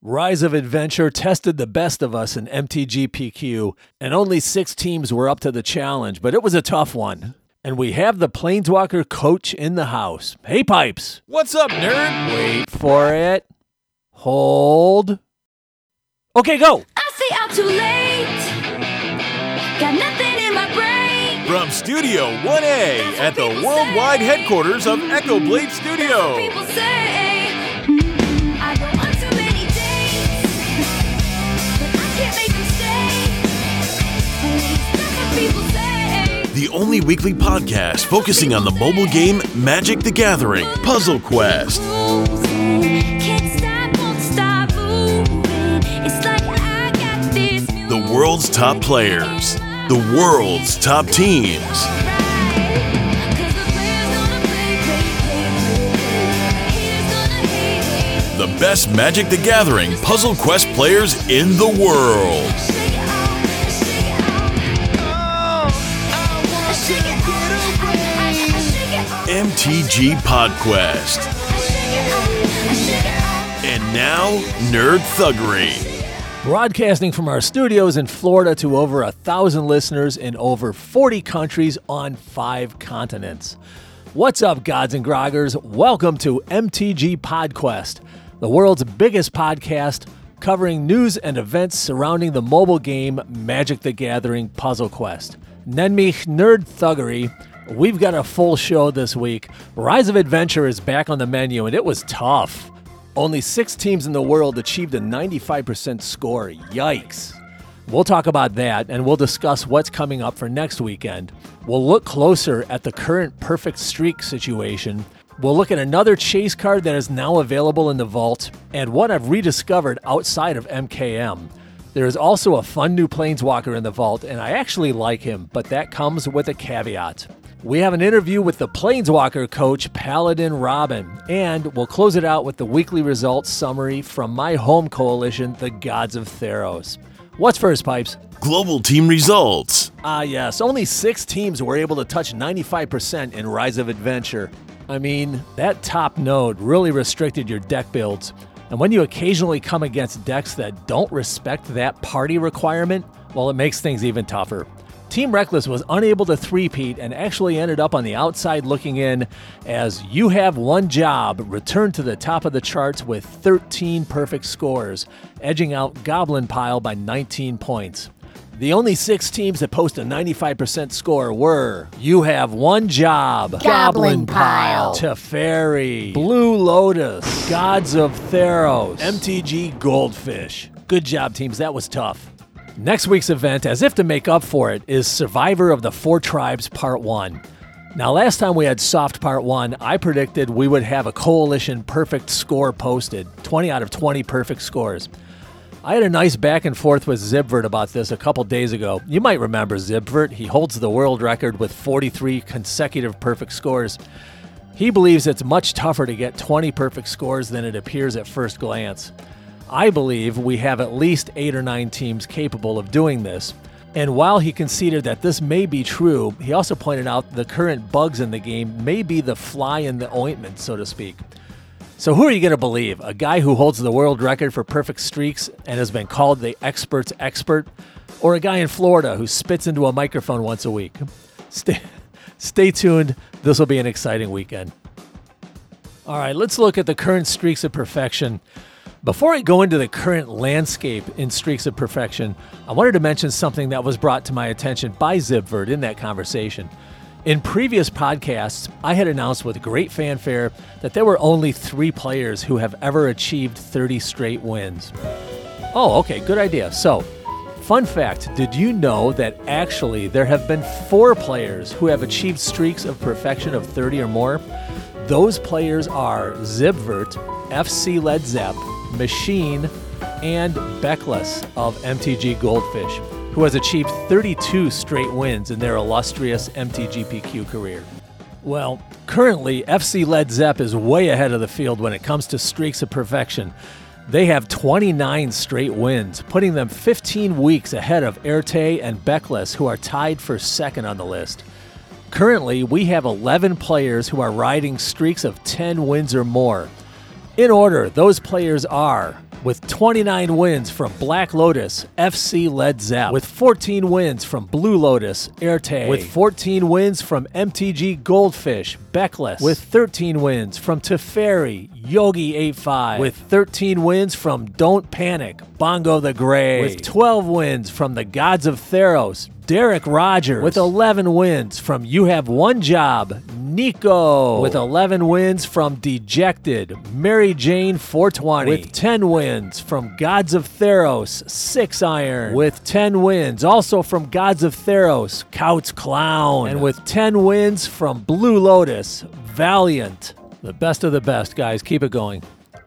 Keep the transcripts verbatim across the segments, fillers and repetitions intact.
Rise of Adventure tested the best of us in M T G P Q, and only six teams were up to the challenge, but it was a tough one. And we have the Planeswalker coach in the house. Hey, Pipes. What's up, nerd? Wait for it. Hold. Okay, go. I stay out too late. Got nothing in my brain. From Studio one A at the worldwide say. headquarters of Echo Blade Studio. People say mm, I go on too many dates, but I can't make them stay. At least that's what people say. The only weekly podcast focusing on the mobile game Magic the Gathering Puzzle Quest. Can't stop, won't stop moving. It's like I got this music. The world's top players. The world's top teams. The best Magic the Gathering Puzzle Quest players in the world. M T G PodQuest. And now, Nerd Thuggery. Broadcasting from our studios in Florida to over a thousand listeners in over forty countries on five continents. What's up, gods and groggers? Welcome to M T G PodQuest, the world's biggest podcast covering news and events surrounding the mobile game Magic the Gathering Puzzle Quest. Nenn mich Nerd Thuggery. We've got a full show this week. Rise of Adventure is back on the menu, and it was tough. Only six teams in the world achieved a ninety-five percent score. Yikes. We'll talk about that, and we'll discuss what's coming up for next weekend. We'll look closer at the current perfect streak situation. We'll look at another chase card that is now available in the vault, and what I've rediscovered outside of M K M. There is also a fun new Planeswalker in the vault, and I actually like him, but that comes with a caveat. We have an interview with the Planeswalker coach, Paladin Robin, and we'll close it out with the weekly results summary from my home coalition, the Gods of Theros. What's first, Pipes? Global team results. Ah, yes, only six teams were able to touch ninety-five percent in Rise of Adventure. I mean, that top node really restricted your deck builds, and when you occasionally come against decks that don't respect that party requirement, well, it makes things even tougher. Team Reckless was unable to three-peat and actually ended up on the outside looking in as You Have One Job returned to the top of the charts with thirteen perfect scores, edging out Goblin Pile by nineteen points. The only six teams that post a ninety-five percent score were You Have One Job, Goblin Pile, Teferi, Blue Lotus, Gods of Theros, M T G Goldfish. Good job, teams. That was tough. Next week's event, as if to make up for it, is Survivor of the Four Tribes Part one. Now, last time we had Soft Part one, I predicted we would have a Coalition perfect score posted, twenty out of twenty perfect scores. I had a nice back and forth with Zibvert about this a couple days ago. You might remember Zibvert. He holds the world record with forty-three consecutive perfect scores. He believes it's much tougher to get twenty perfect scores than it appears at first glance. I believe we have at least eight or nine teams capable of doing this. And while he conceded that this may be true, he also pointed out the current bugs in the game may be the fly in the ointment, so to speak. So who are you going to believe? A guy who holds the world record for perfect streaks and has been called the expert's expert? Or a guy in Florida who spits into a microphone once a week? Stay, stay tuned. This will be an exciting weekend. All right, let's look at the current streaks of perfection. Before I go into the current landscape in Streaks of Perfection, I wanted to mention something that was brought to my attention by Zibvert in that conversation. In previous podcasts, I had announced with great fanfare that there were only three players who have ever achieved thirty straight wins. Oh, okay, good idea. So, fun fact, did you know that actually there have been four players who have achieved streaks of perfection of thirty or more? Those players are Zibvert, F C Led Zepp, Machine, and Beckless of M T G Goldfish, who has achieved thirty-two straight wins in their illustrious M T G P Q career. Well, currently, F C Led Zepp is way ahead of the field when it comes to streaks of perfection. They have twenty-nine straight wins, putting them fifteen weeks ahead of Erte and Beckless, who are tied for second on the list. Currently, we have eleven players who are riding streaks of ten wins or more. In order, those players are With twenty-nine wins from Black Lotus, F C Led Zepp. With fourteen wins from Blue Lotus, Airtag. With fourteen wins from M T G Goldfish, Beckless. With thirteen wins from Teferi, Yogi eighty-five. With thirteen wins from Don't Panic, Bongo the Gray. With twelve wins from the Gods of Theros, Derek Rogers. With eleven wins from You Have One Job, Nico. With eleven wins from Dejected, Mary Jane four twenty. With ten wins from Gods of Theros, Six Iron. With ten wins also from Gods of Theros, Couts Clown. And with ten wins from Blue Lotus, Valiant. The best of the best, guys. Keep it going.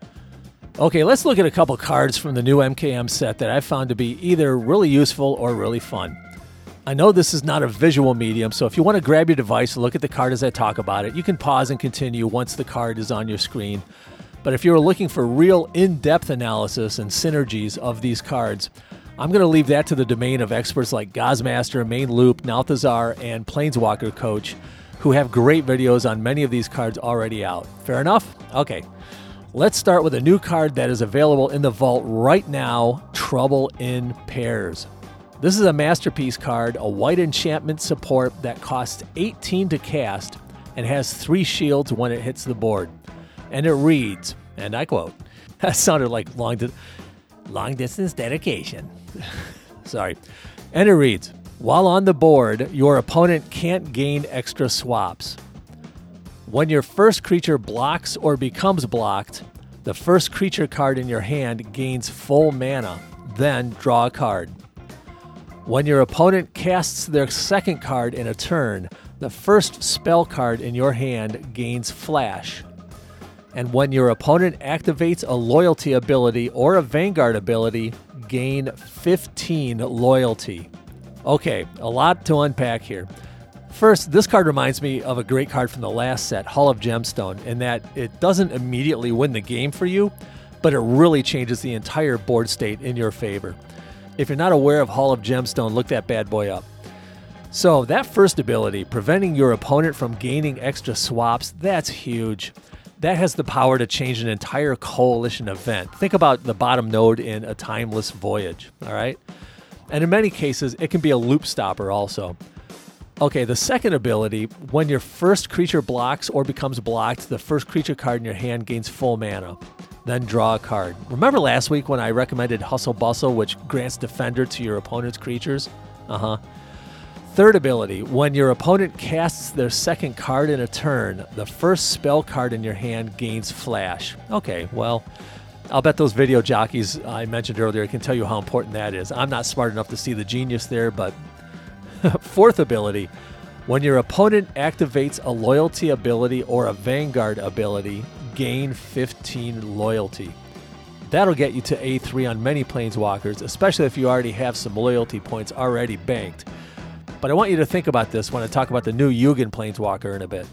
Okay, let's look at a couple cards from the new M K M set that I found to be either really useful or really fun. I know this is not a visual medium, so if you want to grab your device and look at the card as I talk about it, you can pause and continue once the card is on your screen. But if you're looking for real in-depth analysis and synergies of these cards, I'm going to leave that to the domain of experts like Gozmaster, Main Loop, Nalthazar, and Planeswalker Coach, who have great videos on many of these cards already out. Fair enough? Okay. Let's start with a new card that is available in the vault right now, Trouble in Pairs. This is a Masterpiece card, a white enchantment support that costs eighteen to cast and has three shields when it hits the board. And it reads, and I quote, that sounded like long, di- long distance dedication. Sorry. And it reads, while on the board, your opponent can't gain extra swaps. When your first creature blocks or becomes blocked, the first creature card in your hand gains full mana, then draw a card. When your opponent casts their second card in a turn, the first spell card in your hand gains flash. And when your opponent activates a loyalty ability or a Vanguard ability, gain fifteen loyalty. Okay, a lot to unpack here. First, this card reminds me of a great card from the last set, Hall of Gemstone, in that it doesn't immediately win the game for you, but it really changes the entire board state in your favor. If you're not aware of Hall of Gemstone, look that bad boy up. So that first ability, preventing your opponent from gaining extra swaps, that's huge. That has the power to change an entire coalition event. Think about the bottom node in A Timeless Voyage, all right? And in many cases, it can be a loop stopper also. Okay, the second ability, when your first creature blocks or becomes blocked, the first creature card in your hand gains full mana. Then draw a card. Remember last week when I recommended Hustle Bustle, which grants Defender to your opponent's creatures? Uh-huh. Third ability, when your opponent casts their second card in a turn, the first spell card in your hand gains Flash. Okay, well, I'll bet those video jockeys I mentioned earlier can tell you how important that is. I'm not smart enough to see the genius there, but... Fourth ability, when your opponent activates a loyalty ability or a Vanguard ability, gain fifteen loyalty. That'll get you to A three on many Planeswalkers, especially if you already have some loyalty points already banked. But I want you to think about this when I talk about the new Yugen Planeswalker in a bit.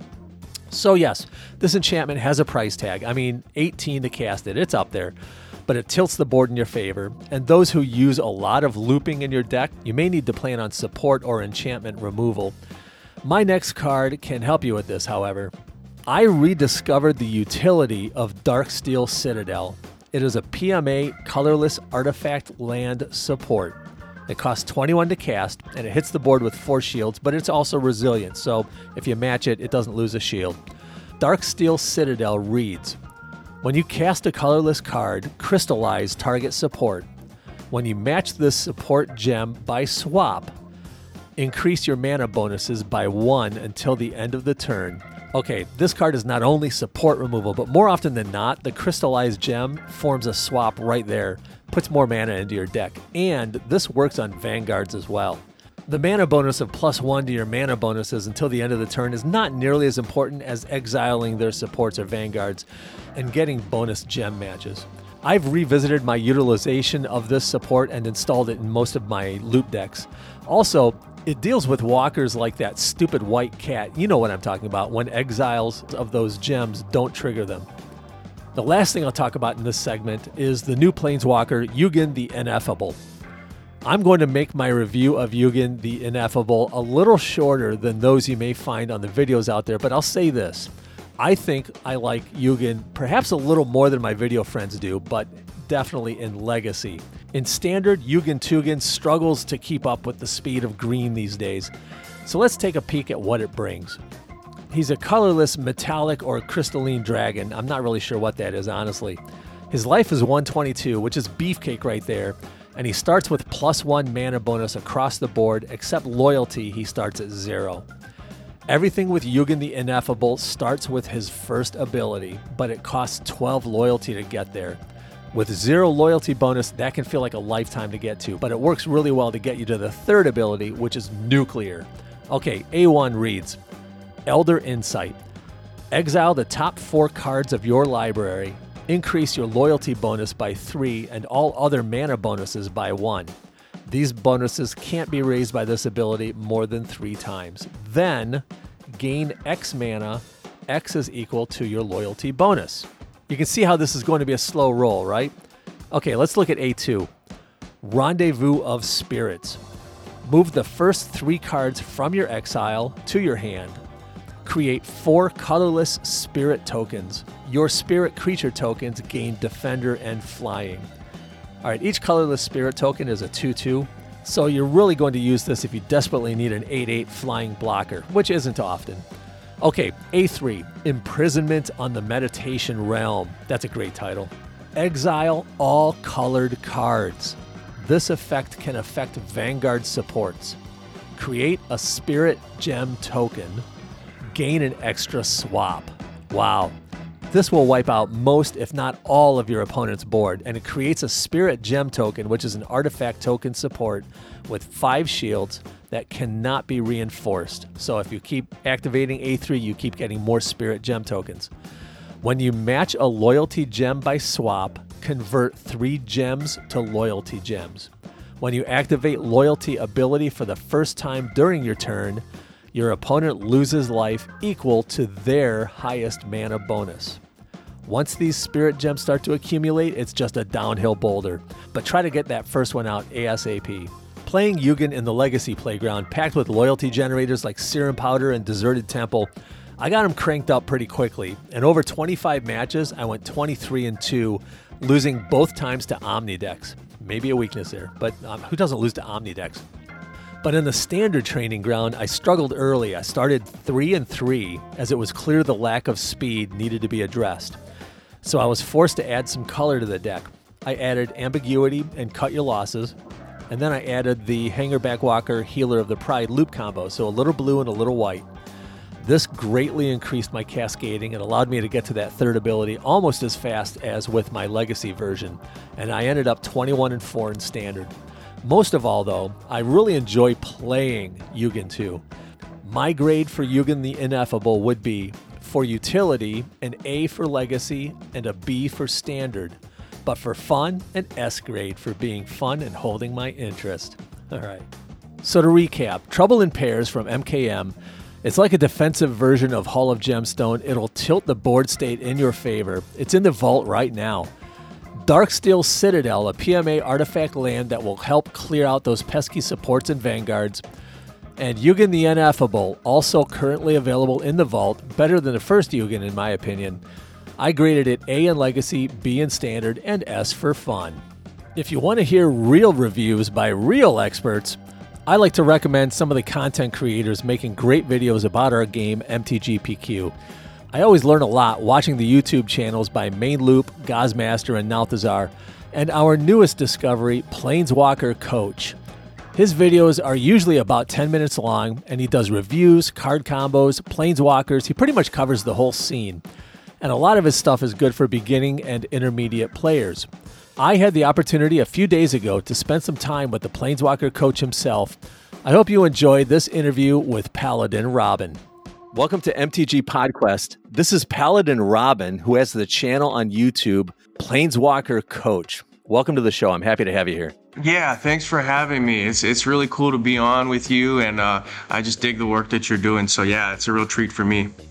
So yes, this enchantment has a price tag. I mean, eighteen to cast it. It's up there. But it tilts the board in your favor, and those who use a lot of looping in your deck, you may need to plan on support or enchantment removal. My next card can help you with this, however. I rediscovered the utility of Darksteel Citadel. It is a P M A colorless artifact land support. It costs twenty-one to cast, and it hits the board with four shields, but it's also resilient, so if you match it, it doesn't lose a shield. Darksteel Citadel reads, when you cast a colorless card, crystallize target support. When you match this support gem by swap, increase your mana bonuses by one until the end of the turn. Okay, this card is not only support removal, but more often than not, the crystallized gem forms a swap right there, puts more mana into your deck, and this works on Vanguards as well. The mana bonus of plus one to your mana bonuses until the end of the turn is not nearly as important as exiling their supports or Vanguards and getting bonus gem matches. I've revisited my utilization of this support and installed it in most of my loop decks. Also, it deals with walkers like that stupid white cat. You know what I'm talking about, when exiles of those gems don't trigger them. The last thing I'll talk about in this segment is the new Planeswalker, Yugen the Ineffable. I'm going to make my review of Yugen the Ineffable a little shorter than those you may find on the videos out there, but I'll say this. I think I like Yugen perhaps a little more than my video friends do, but definitely in Legacy. In Standard, Yugen Tugen struggles to keep up with the speed of green these days. So let's take a peek at what it brings. He's a colorless metallic or crystalline dragon. I'm not really sure what that is, honestly. His life is one twenty-two, which is beefcake right there. And he starts with plus one mana bonus across the board, except loyalty, he starts at zero. Everything with Yugen the Ineffable starts with his first ability, but it costs twelve loyalty to get there. With zero loyalty bonus, that can feel like a lifetime to get to, but it works really well to get you to the third ability, which is Nuclear. Okay, A one reads, Elder Insight. Exile the top four cards of your library. Increase your loyalty bonus by three and all other mana bonuses by one. These bonuses can't be raised by this ability more than three times. Then, gain X mana. X is equal to your loyalty bonus. You can see how this is going to be a slow roll, right? Okay, let's look at A two. Rendezvous of Spirits. Move the first three cards from your exile to your hand. Create four colorless spirit tokens. Your spirit creature tokens gain Defender and Flying. All right, each colorless spirit token is a two two, so you're really going to use this if you desperately need an eight eight flying blocker, which isn't often. Okay, A three, Imprisonment on the Meditation Realm. That's a great title. Exile all colored cards. This effect can affect Vanguard supports. Create a Spirit Gem token. Gain an extra swap. Wow. This will wipe out most, if not all, of your opponent's board, and it creates a Spirit Gem token, which is an artifact token support with five shields that cannot be reinforced. So if you keep activating A three, you keep getting more Spirit Gem tokens. When you match a loyalty gem by swap, convert three gems to loyalty gems. When you activate loyalty ability for the first time during your turn, your opponent loses life equal to their highest mana bonus. Once these spirit gems start to accumulate, it's just a downhill boulder, but try to get that first one out ASAP. Playing Yugen in the Legacy Playground, packed with loyalty generators like Serum Powder and Deserted Temple, I got him cranked up pretty quickly. In over twenty-five matches, I went twenty-three and two, losing both times to Omnidex. Maybe a weakness there, but um, who doesn't lose to Omnidex? But in the Standard training ground, I struggled early. I started three and three as it was clear the lack of speed needed to be addressed. So I was forced to add some color to the deck. I added Ambiguity and Cut Your Losses, and then I added the Hangerback Walker Healer of the Pride loop combo, so a little blue and a little white. This greatly increased my cascading and allowed me to get to that third ability almost as fast as with my Legacy version, and I ended up twenty-one and four in Standard. Most of all, though, I really enjoy playing Yugen two. My grade for Yugen the Ineffable would be, for utility, an A for Legacy and a B for Standard, but for fun, an S grade for being fun and holding my interest. All right. So to recap, Trouble in Pairs from M K M, it's like a defensive version of Hall of Gemstone. It'll tilt the board state in your favor. It's in the vault right now. Darksteel Citadel, a P M A artifact land that will help clear out those pesky supports and vanguards. And Yugen the Ineffable, also currently available in the vault, better than the first Yugen in my opinion. I graded it A in Legacy, B in Standard, and S for fun. If you want to hear real reviews by real experts, I like to recommend some of the content creators making great videos about our game, M T G P Q. I always learn a lot watching the YouTube channels by Main Loop, Gozmaster, and Nalthazar, and our newest discovery, Planeswalker Coach. His videos are usually about ten minutes long, and he does reviews, card combos, Planeswalkers. He pretty much covers the whole scene. And a lot of his stuff is good for beginning and intermediate players. I had the opportunity a few days ago to spend some time with the Planeswalker Coach himself. I hope you enjoyed this interview with Paladin Robin. Welcome to M T G PodQuest. This is Paladin Robin, who has the channel on YouTube, Planeswalker Coach. Welcome to the show. I'm happy to have you here. Yeah, thanks for having me. It's it's really cool to be on with you, and uh, I just dig the work that you're doing. So yeah, it's a real treat for me.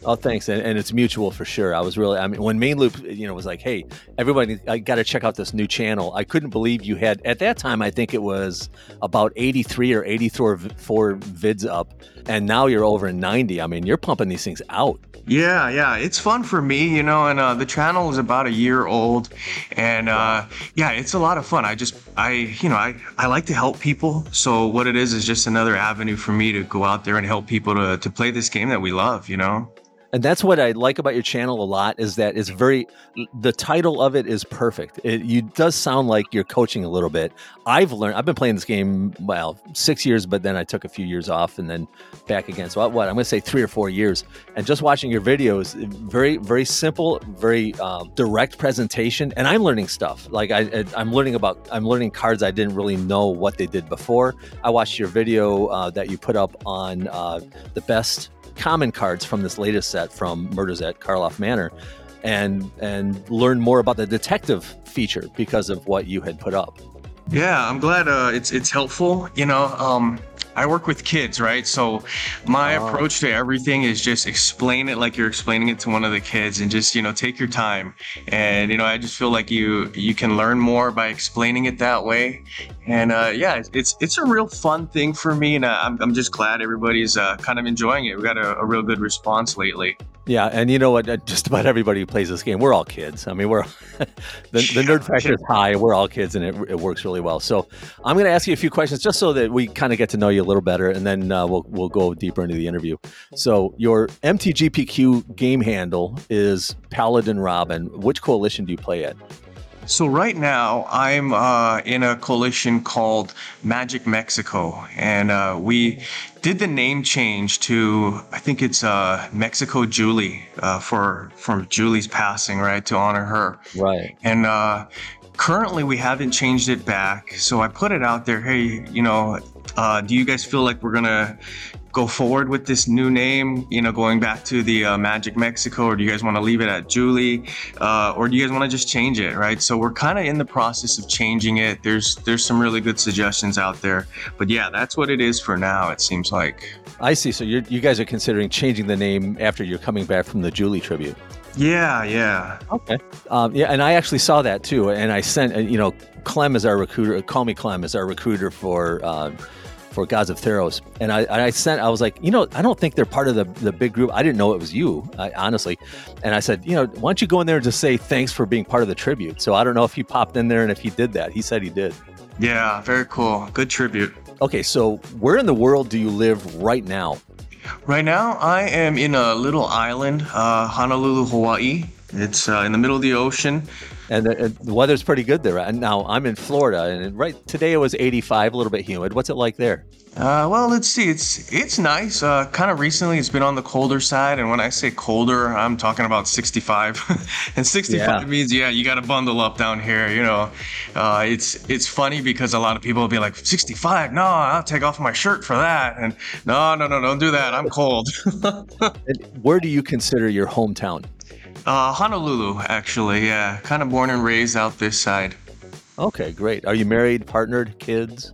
Oh, thanks, and, and it's mutual for sure. I was really, I mean, when Main Loop, you know, was like, "Hey, everybody, I got to check out this new channel." I couldn't believe you had at that time. I think it was about eighty-three or eighty-four four vids up, and now you're over ninety. I mean, you're pumping these things out. Yeah, yeah, it's fun for me, you know, and uh, the channel is about a year old, and uh, yeah, it's a lot of fun. I just, I, you know, I, I like to help people. So what it is is just another avenue for me to go out there and help people to to play this game that we love, you know. And that's what I like about your channel a lot is that it's very, the title of it is perfect. It you does sound like you're coaching a little bit. I've learned, I've been playing this game, well, six years, but then I took a few years off and then back again. So what, I'm going to say three or four years. And just watching your videos, very, very simple, very um, direct presentation. And I'm learning stuff. Like I, I'm learning about, I'm learning cards I didn't really know what they did before. I watched your video uh, that you put up on uh, the best common cards from this latest set from Murders at Karloff Manor, and and learn more about the detective feature because of what you had put up. Yeah, I'm glad uh, it's it's helpful. You know, um, I work with kids, right? So my Oh. approach to everything is just explain it like you're explaining it to one of the kids, and just, you know, take your time. And you know, I just feel like you you can learn more by explaining it that way. And uh, yeah, it's, it's it's a real fun thing for me, and uh, I'm I'm just glad everybody's uh, kind of enjoying it. We got a, a real good response lately. Yeah, and you know what? uh, Just about everybody who plays this game, we're all kids. I mean, we're the, the nerd factor is high. We're all kids, and it, it works really well. So I'm going to ask you a few questions just so that we kind of get to know you a little better, and then uh, we'll we'll go deeper into the interview. So your M T G P Q game handle is Paladin Robin. Which coalition do you play at? So right now I'm uh, in a coalition called Magic Mexico, and uh, we did the name change to, I think it's uh, Mexico Julie, uh, for from Julie's passing, right, to honor her. Right. And uh, currently we haven't changed it back, so I put it out there. Hey, you know, uh, do you guys feel like we're gonna go forward with this new name, you know, going back to the uh, Magic Mexico, or do you guys want to leave it at Julie, uh, or do you guys want to just change it, right? So we're kind of in the process of changing it. There's there's some really good suggestions out there, but yeah, that's what it is for now, it seems like. I see. So you're, you guys are considering changing the name after you're coming back from the Julie tribute. Yeah, yeah. Okay. Um, yeah, and I actually saw that too. And I sent, uh, you know, Clem is our recruiter. Call me Clem is our recruiter for uh, for Gods of Theros. And I, I sent, I was like, you know, I don't think they're part of the, the big group. I didn't know it was you, I, honestly. And I said, you know, why don't you go in there and just say thanks for being part of the tribute? So I don't know if he popped in there and if he did that. He said he did. Yeah, very cool. Good tribute. Okay, so where in the world do you live right now? Right now, I am in a little island, uh, Honolulu, Hawaii. It's uh, in the middle of the ocean. And the, and the weather's pretty good there. And now I'm in Florida, and right today it was eighty-five, a little bit humid. What's it like there? Uh, well, let's see. It's it's nice. Uh, kind of recently, it's been on the colder side, and when I say colder, I'm talking about sixty-five. And sixty-five Yeah. means, yeah, you got to bundle up down here. You know, uh, it's it's funny because a lot of people will be like, sixty-five? No, I'll take off my shirt for that. And no, no, no, don't do that. I'm cold. And where do you consider your hometown? uh, Honolulu, actually. Yeah, kind of born and raised out this side. Okay, great. Are you married, partnered, kids?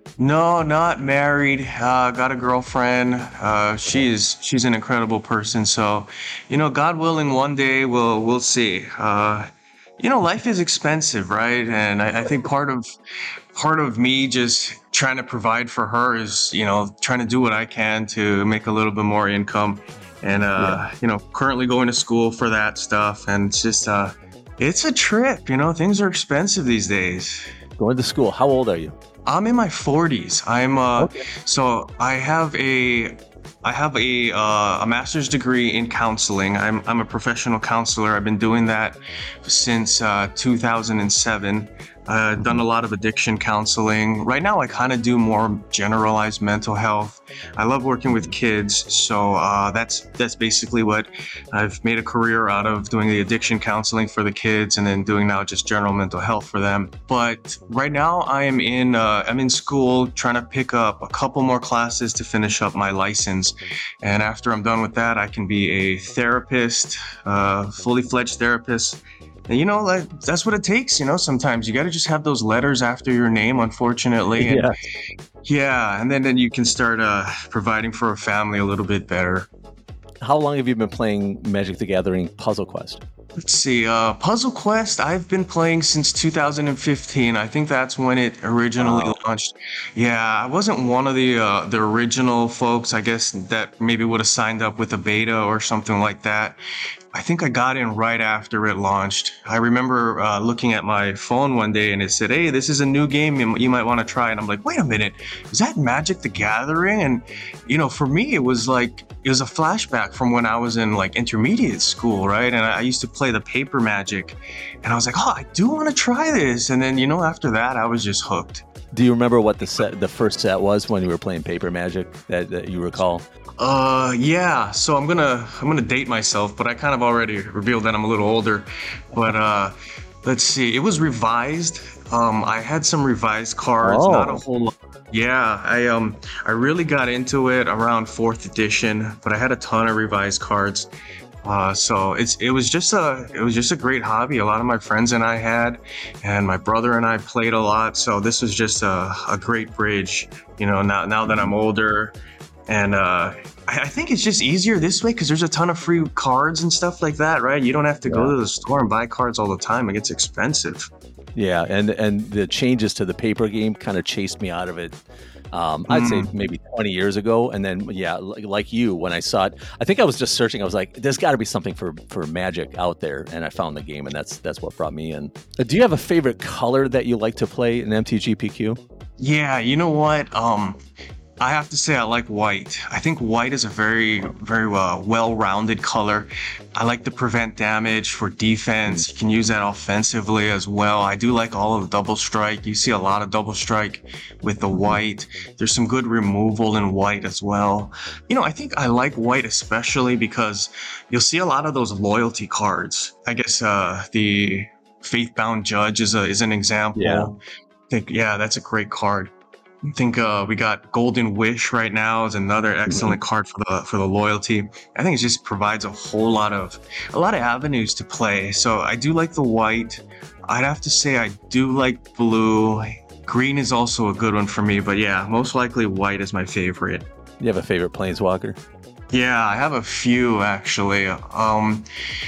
No, not married. Uh, got a girlfriend. Uh, she's she's an incredible person. So, you know, God willing, one day we'll we'll see. Uh, you know, life is expensive, right? And I, I think part of part of me just trying to provide for her is, you know, trying to do what I can to make a little bit more income. And uh, you know, currently going to school for that stuff. And it's just uh, it's a trip. You know, things are expensive these days. Going to school. How old are you? I'm in my forties. I'm uh, Okay. so I have a I have a uh, a master's degree in counseling. I'm I'm a professional counselor. I've been doing that since uh, two thousand seven. Uh, done a lot of addiction counseling. Right now, I kind of do more generalized mental health. I love working with kids, so uh, that's that's basically what I've made a career out of, doing the addiction counseling for the kids, and then doing now just general mental health for them. But right now, I am in uh, I'm in school trying to pick up a couple more classes to finish up my license, and after I'm done with that, I can be a therapist, uh, fully fledged therapist. And you know, like, that's what it takes. You know, sometimes you got to just have those letters after your name, unfortunately. And Yeah. yeah, and then, then you can start uh, providing for a family a little bit better. how long have you been playing Magic the Gathering Puzzle Quest? Let's see, uh, Puzzle Quest, I've been playing since two thousand fifteen. I think that's when it originally Wow. launched. Yeah, I wasn't one of the uh, the original folks, I guess, that maybe would have signed up with a beta or something like that. I think I got in right after it launched. I remember uh, looking at my phone one day and it said, hey, this is a new game you, you might want to try. And I'm like, wait a minute, is that Magic the Gathering? And, you know, for me, it was like, it was a flashback from when I was in like intermediate school, right? And I, I used to play the paper Magic. And I was like, oh, I do want to try this. And then, you know, after that, I was just hooked. Do you remember what the set, the first set was when you were playing Paper Magic that, that you recall? Uh, yeah. So I'm gonna I'm gonna date myself, but I kind of already revealed that I'm a little older. But uh, let's see. It was revised. Um, I had some revised cards, Oh. not a whole lot. Yeah, I um I really got into it around fourth edition, but I had a ton of revised cards. Uh, so it's it was just a it was just a great hobby. A lot of my friends and I had, and my brother and I played a lot. So this was just a, a great bridge. You know, now now that I'm older. And uh, I I think it's just easier this way because there's a ton of free cards and stuff like that, right? You don't have to go Yeah. to the store and buy cards all the time. It gets expensive. Yeah, and and the changes to the paper game kind of chased me out of it. Um, I'd say maybe twenty years ago, and then yeah, like, like you, when I saw it, I think I was just searching. I was like, "There's got to be something for for Magic out there," and I found the game, and that's that's what brought me in. Uh, do you have a favorite color that you like to play in M T G P Q? Yeah, you know what? Um, I have to say I like white. I think white is a very, very uh, well-rounded color. I like to prevent damage for defense. You can use that offensively as well. I do like all of the double strike. You see a lot of double strike with the white. There's some good removal in white as well. You know, I think I like white especially because you'll see a lot of those loyalty cards. I guess uh, the Faithbound Judge is a is an example. Yeah. I think yeah, that's a great card. I think uh, we got Golden Wish right now is another excellent card for the for the loyalty. I think it just provides a whole lot of a lot of avenues to play. So I do like the white. I'd have to say I do like blue. Green is also a good one for me, but yeah, most likely white is my favorite. You have a favorite Planeswalker? Yeah, I have a few actually. Um,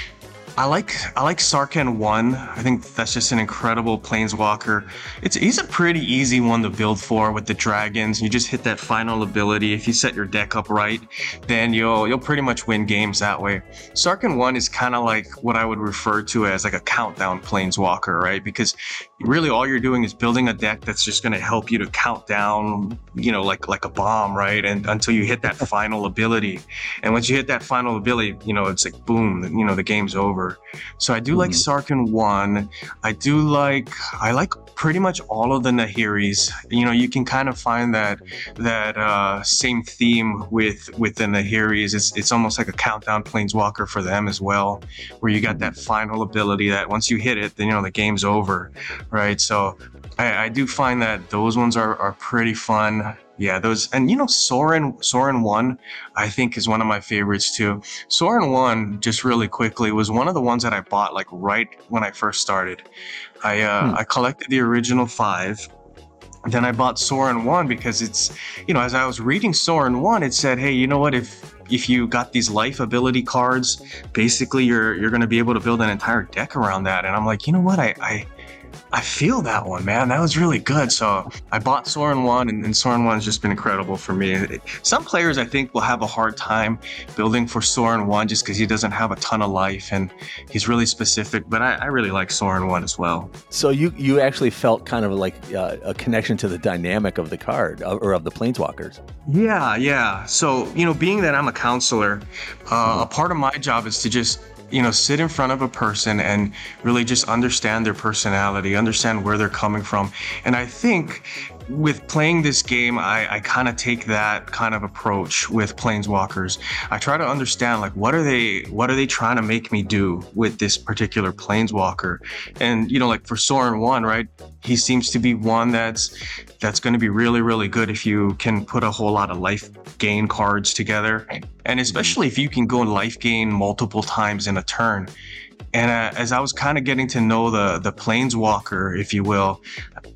I like I like Sarkhan one. I think that's just an incredible planeswalker. It's he's a pretty easy one to build for with the dragons. You just hit that final ability. If you set your deck up right, then you'll you'll pretty much win games that way. Sarkhan one is kind of like what I would refer to as like a countdown planeswalker, right? Because really all you're doing is building a deck that's just going to help you to count down, you know, like like a bomb, right? And until you hit that final ability. And once you hit that final ability, you know, it's like boom, you know, the game's over. So I do like Sarkhan one. I do like I like pretty much all of the Nahiris. You know, you can kind of find that that uh, same theme with with the Nahiris. It's it's almost like a countdown planeswalker for them as well, where you got that final ability that once you hit it, then you know the game's over, right? So I, I do find that those ones are are pretty fun. Yeah, those, and you know, Sorin, Sorin one, I think is one of my favorites too. Sorin one, just really quickly, was one of the ones that I bought like right when I first started. I uh, Hmm. I collected the original five. Then I bought Sorin one because it's, you know, as I was reading Sorin one, it said, hey, you know what, if if you got these life ability cards, basically you're you're gonna be able to build an entire deck around that. And I'm like, you know what, I I I feel that one, man. That was really good. So I bought Sorin one, and, and Sorin one has just been incredible for me. It- some players, I think, will have a hard time building for Sorin one just because he doesn't have a ton of life and he's really specific. But I, I really like Sorin one as well. So you you actually felt kind of like uh, a connection to the dynamic of the card uh, or of the Planeswalkers. Yeah, yeah. So, you know, being that I'm a counselor, uh, a part of my job is to just, you know, sit in front of a person and really just understand their personality, understand where they're coming from. And I think with playing this game, I, I kind of take that kind of approach with Planeswalkers. I try to understand, like, what are they, what are they trying to make me do with this particular Planeswalker? And, you know, like for Sorin one, right? He seems to be one that's, that's going to be really, really good if you can put a whole lot of life gain cards together. And especially if you can go life gain multiple times in a turn. And uh, as I was kind of getting to know the the planeswalker, if you will,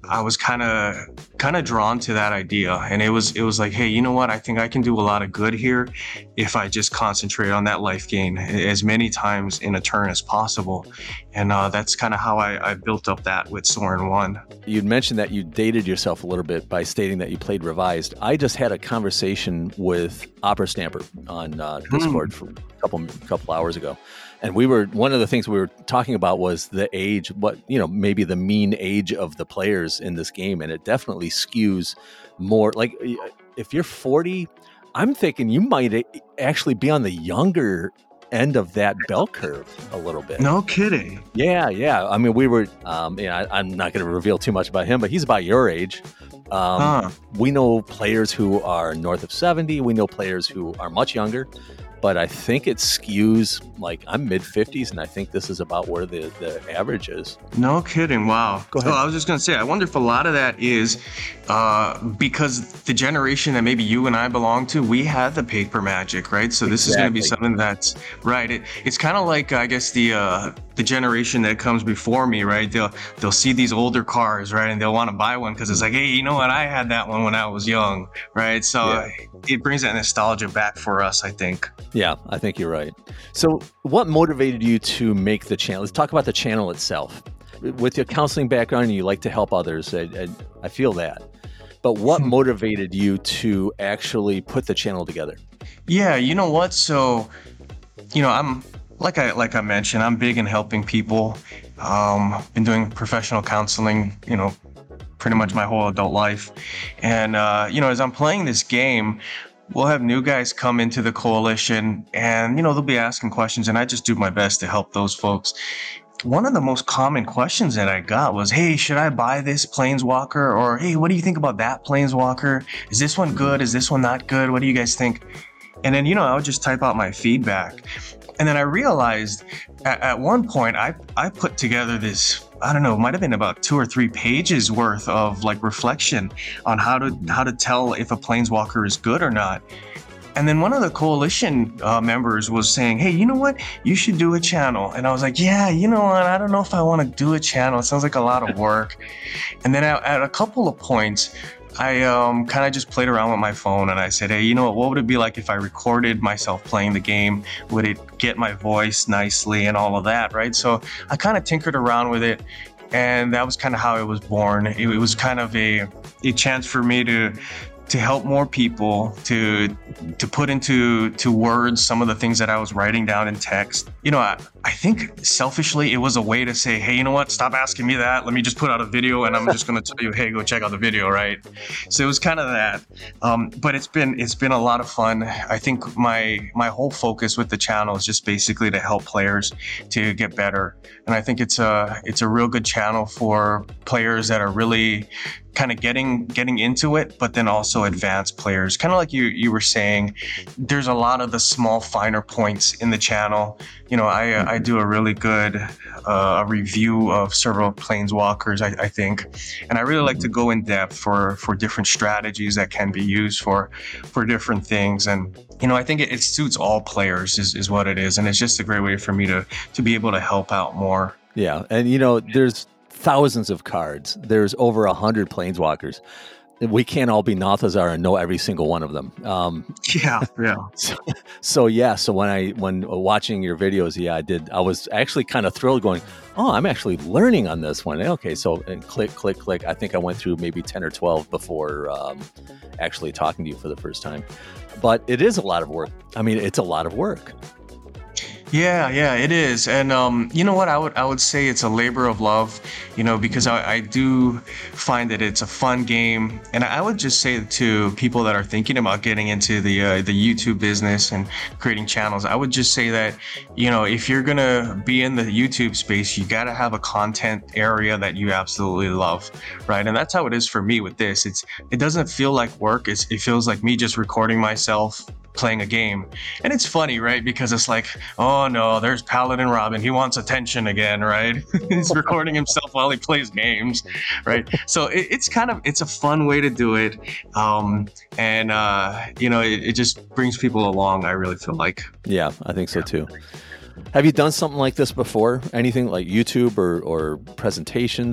I was kind of kind of drawn to that idea, and it was it was like, hey, you know what? I think I can do a lot of good here if I just concentrate on that life gain as many times in a turn as possible, and uh, that's kind of how I, I built up that with Sorin One. You'd mentioned that you dated yourself a little bit by stating that you played Revised. I just had a conversation with Opera Stamper on uh, Discord mm. for a couple couple hours ago. And we were, one of the things we were talking about was the age, what, you know, maybe the mean age of the players in this game. And it definitely skews more, like if you're forty, I'm thinking you might actually be on the younger end of that bell curve a little bit. No kidding. Yeah, yeah. I mean, we were, um, you know, I, I'm not going to reveal too much about him, but he's about your age. Um, huh. We know players who are north of seventy. We know players who are much younger. But I think it skews, like I'm mid fifties, and I think this is about where the, the average is. No kidding. Wow. Go ahead. So I was just going to say, I wonder if a lot of that is uh, because the generation that maybe you and I belong to, we had the paper magic, right? So this exactly. is going to be something that's, right. It, it's kind of like, I guess, the uh, the generation that comes before me, right? They'll, they'll see these older cars, right? And they'll want to buy one because it's like, hey, you know what? I had that one when I was young, right? So yeah. It brings that nostalgia back for us, I think. Yeah, I think you're right. So what motivated you to make the channel? Let's talk about the channel itself. With your counseling background, you like to help others. I, I, I feel that. But what motivated you to actually put the channel together? Yeah, you know what? So, you know, I'm like I like I mentioned, I'm big in helping people. Um, been doing professional counseling, you know, pretty much my whole adult life. And, uh, you know, as I'm playing this game, we'll have new guys come into the coalition and, you know, they'll be asking questions, and I just do my best to help those folks. One of the most common questions that I got was, hey, should I buy this Planeswalker? Or, hey, what do you think about that Planeswalker? Is this one good? Is this one not good? What do you guys think? And then, you know, I would just type out my feedback. And then I realized at, at one point I, I put together this, I don't know, it might have been about two or three pages worth of like reflection on how to how to tell if a Planeswalker is good or not. And then one of the coalition uh, members was saying, hey, you know what? You should do a channel. And I was like, yeah, you know what? I don't know if I want to do a channel. It sounds like a lot of work. And then at, at a couple of points, I um, kind of just played around with my phone and I said, hey, you know what? What would it be like if I recorded myself playing the game? Would it get my voice nicely and all of that, right? So I kind of tinkered around with it. And that was kind of how it was born. It, it was kind of a, a chance for me to to help more people, to to put into to words some of the things that I was writing down in text. You know, I, I think selfishly it was a way to say, hey, you know what, stop asking me that. Let me just put out a video and I'm just going to tell you, hey, go check out the video, right? So it was kind of that. Um, but it's been it's been a lot of fun. I think my my whole focus with the channel is just basically to help players to get better. And I think it's a it's a real good channel for players that are really kind of getting getting into it, but then also advanced players. Kind of like you you were saying, there's a lot of the small finer points in the channel. You know, I I do a really good uh, review of several Planeswalkers, I, I think, and I really like to go in depth for for different strategies that can be used for for different things. And you know, I think it, it suits all players is, is what it is, and it's just a great way for me to to be able to help out more. Yeah, and you know, there's thousands of cards. There's over a hundred Planeswalkers. We can't all be Nothazar and know every single one of them. Um, yeah, yeah. So, so yeah. So when I when watching your videos, yeah, I did. I was actually kind of thrilled, going, "Oh, I'm actually learning on this one." Okay, so and click, click, click. I think I went through maybe ten or twelve before um, actually talking to you for the first time. But it is a lot of work. I mean, it's a lot of work. Yeah, yeah, it is. And um, you know what? I would I would say it's a labor of love, you know, because I, I do find that it's a fun game. And I would just say to people that are thinking about getting into the uh, the YouTube business and creating channels, I would just say that, you know, if you're going to be in the YouTube space, you got to have a content area that you absolutely love, right? And that's how it is for me with this. It's it doesn't feel like work. It's, it feels like me just recording myself playing a game. And it's funny, right? Because it's like, oh no, there's Paladin Robin. He wants attention again, right? He's recording himself while he plays games, right? So it, it's kind of, it's a fun way to do it. Um, and, uh, you know, it, it just brings people along, I really feel like. Yeah, I think so too. Have you done something like this before? Anything like YouTube or, or presentations?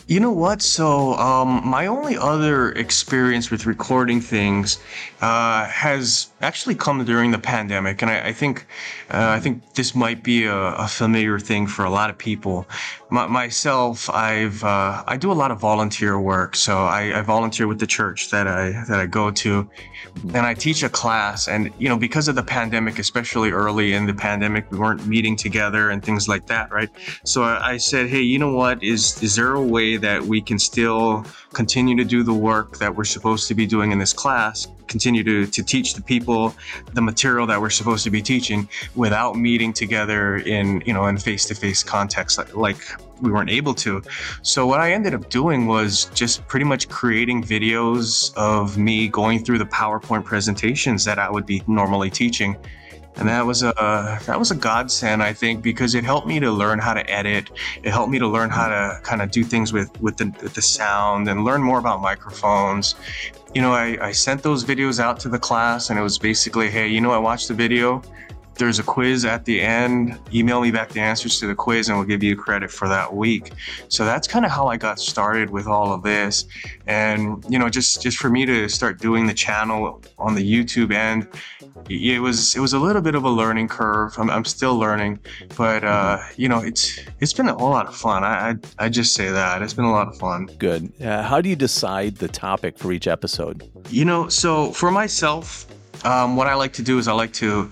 You know what? So, um, my only other experience with recording things uh, has actually come during the pandemic, and I, I think uh, I think this might be a, a familiar thing for a lot of people. My, myself, I've uh, I do a lot of volunteer work, so I, I volunteer with the church that I that I go to, and I teach a class. And you know, because of the pandemic, especially early in the pandemic, we weren't meeting together and things like that, right? So I, I said, hey, you know what? Is is there a way that we can still continue to do the work that we're supposed to be doing in this class, continue to, to teach the people the material that we're supposed to be teaching without meeting together in, you know, in face-to-face context like, like we weren't able to. So what I ended up doing was just pretty much creating videos of me going through the PowerPoint presentations that I would be normally teaching. And that was a that was a godsend, I think, because it helped me to learn how to edit. It helped me to learn how to kind of do things with with the, with the sound and learn more about microphones. You know, I, I sent those videos out to the class, and it was basically, hey, you know, I watched the video. There's a quiz at the end. Email me back the answers to the quiz, and we'll give you credit for that week. So that's kind of how I got started with all of this. And you know, just just for me to start doing the channel on the YouTube end, it was it was a little bit of a learning curve. I'm, I'm still learning, but uh, you know, it's it's been a whole lot of fun. I, I I just say that it's been a lot of fun. Good. Uh, how do you decide the topic for each episode? You know, so for myself, um, what I like to do is I like to.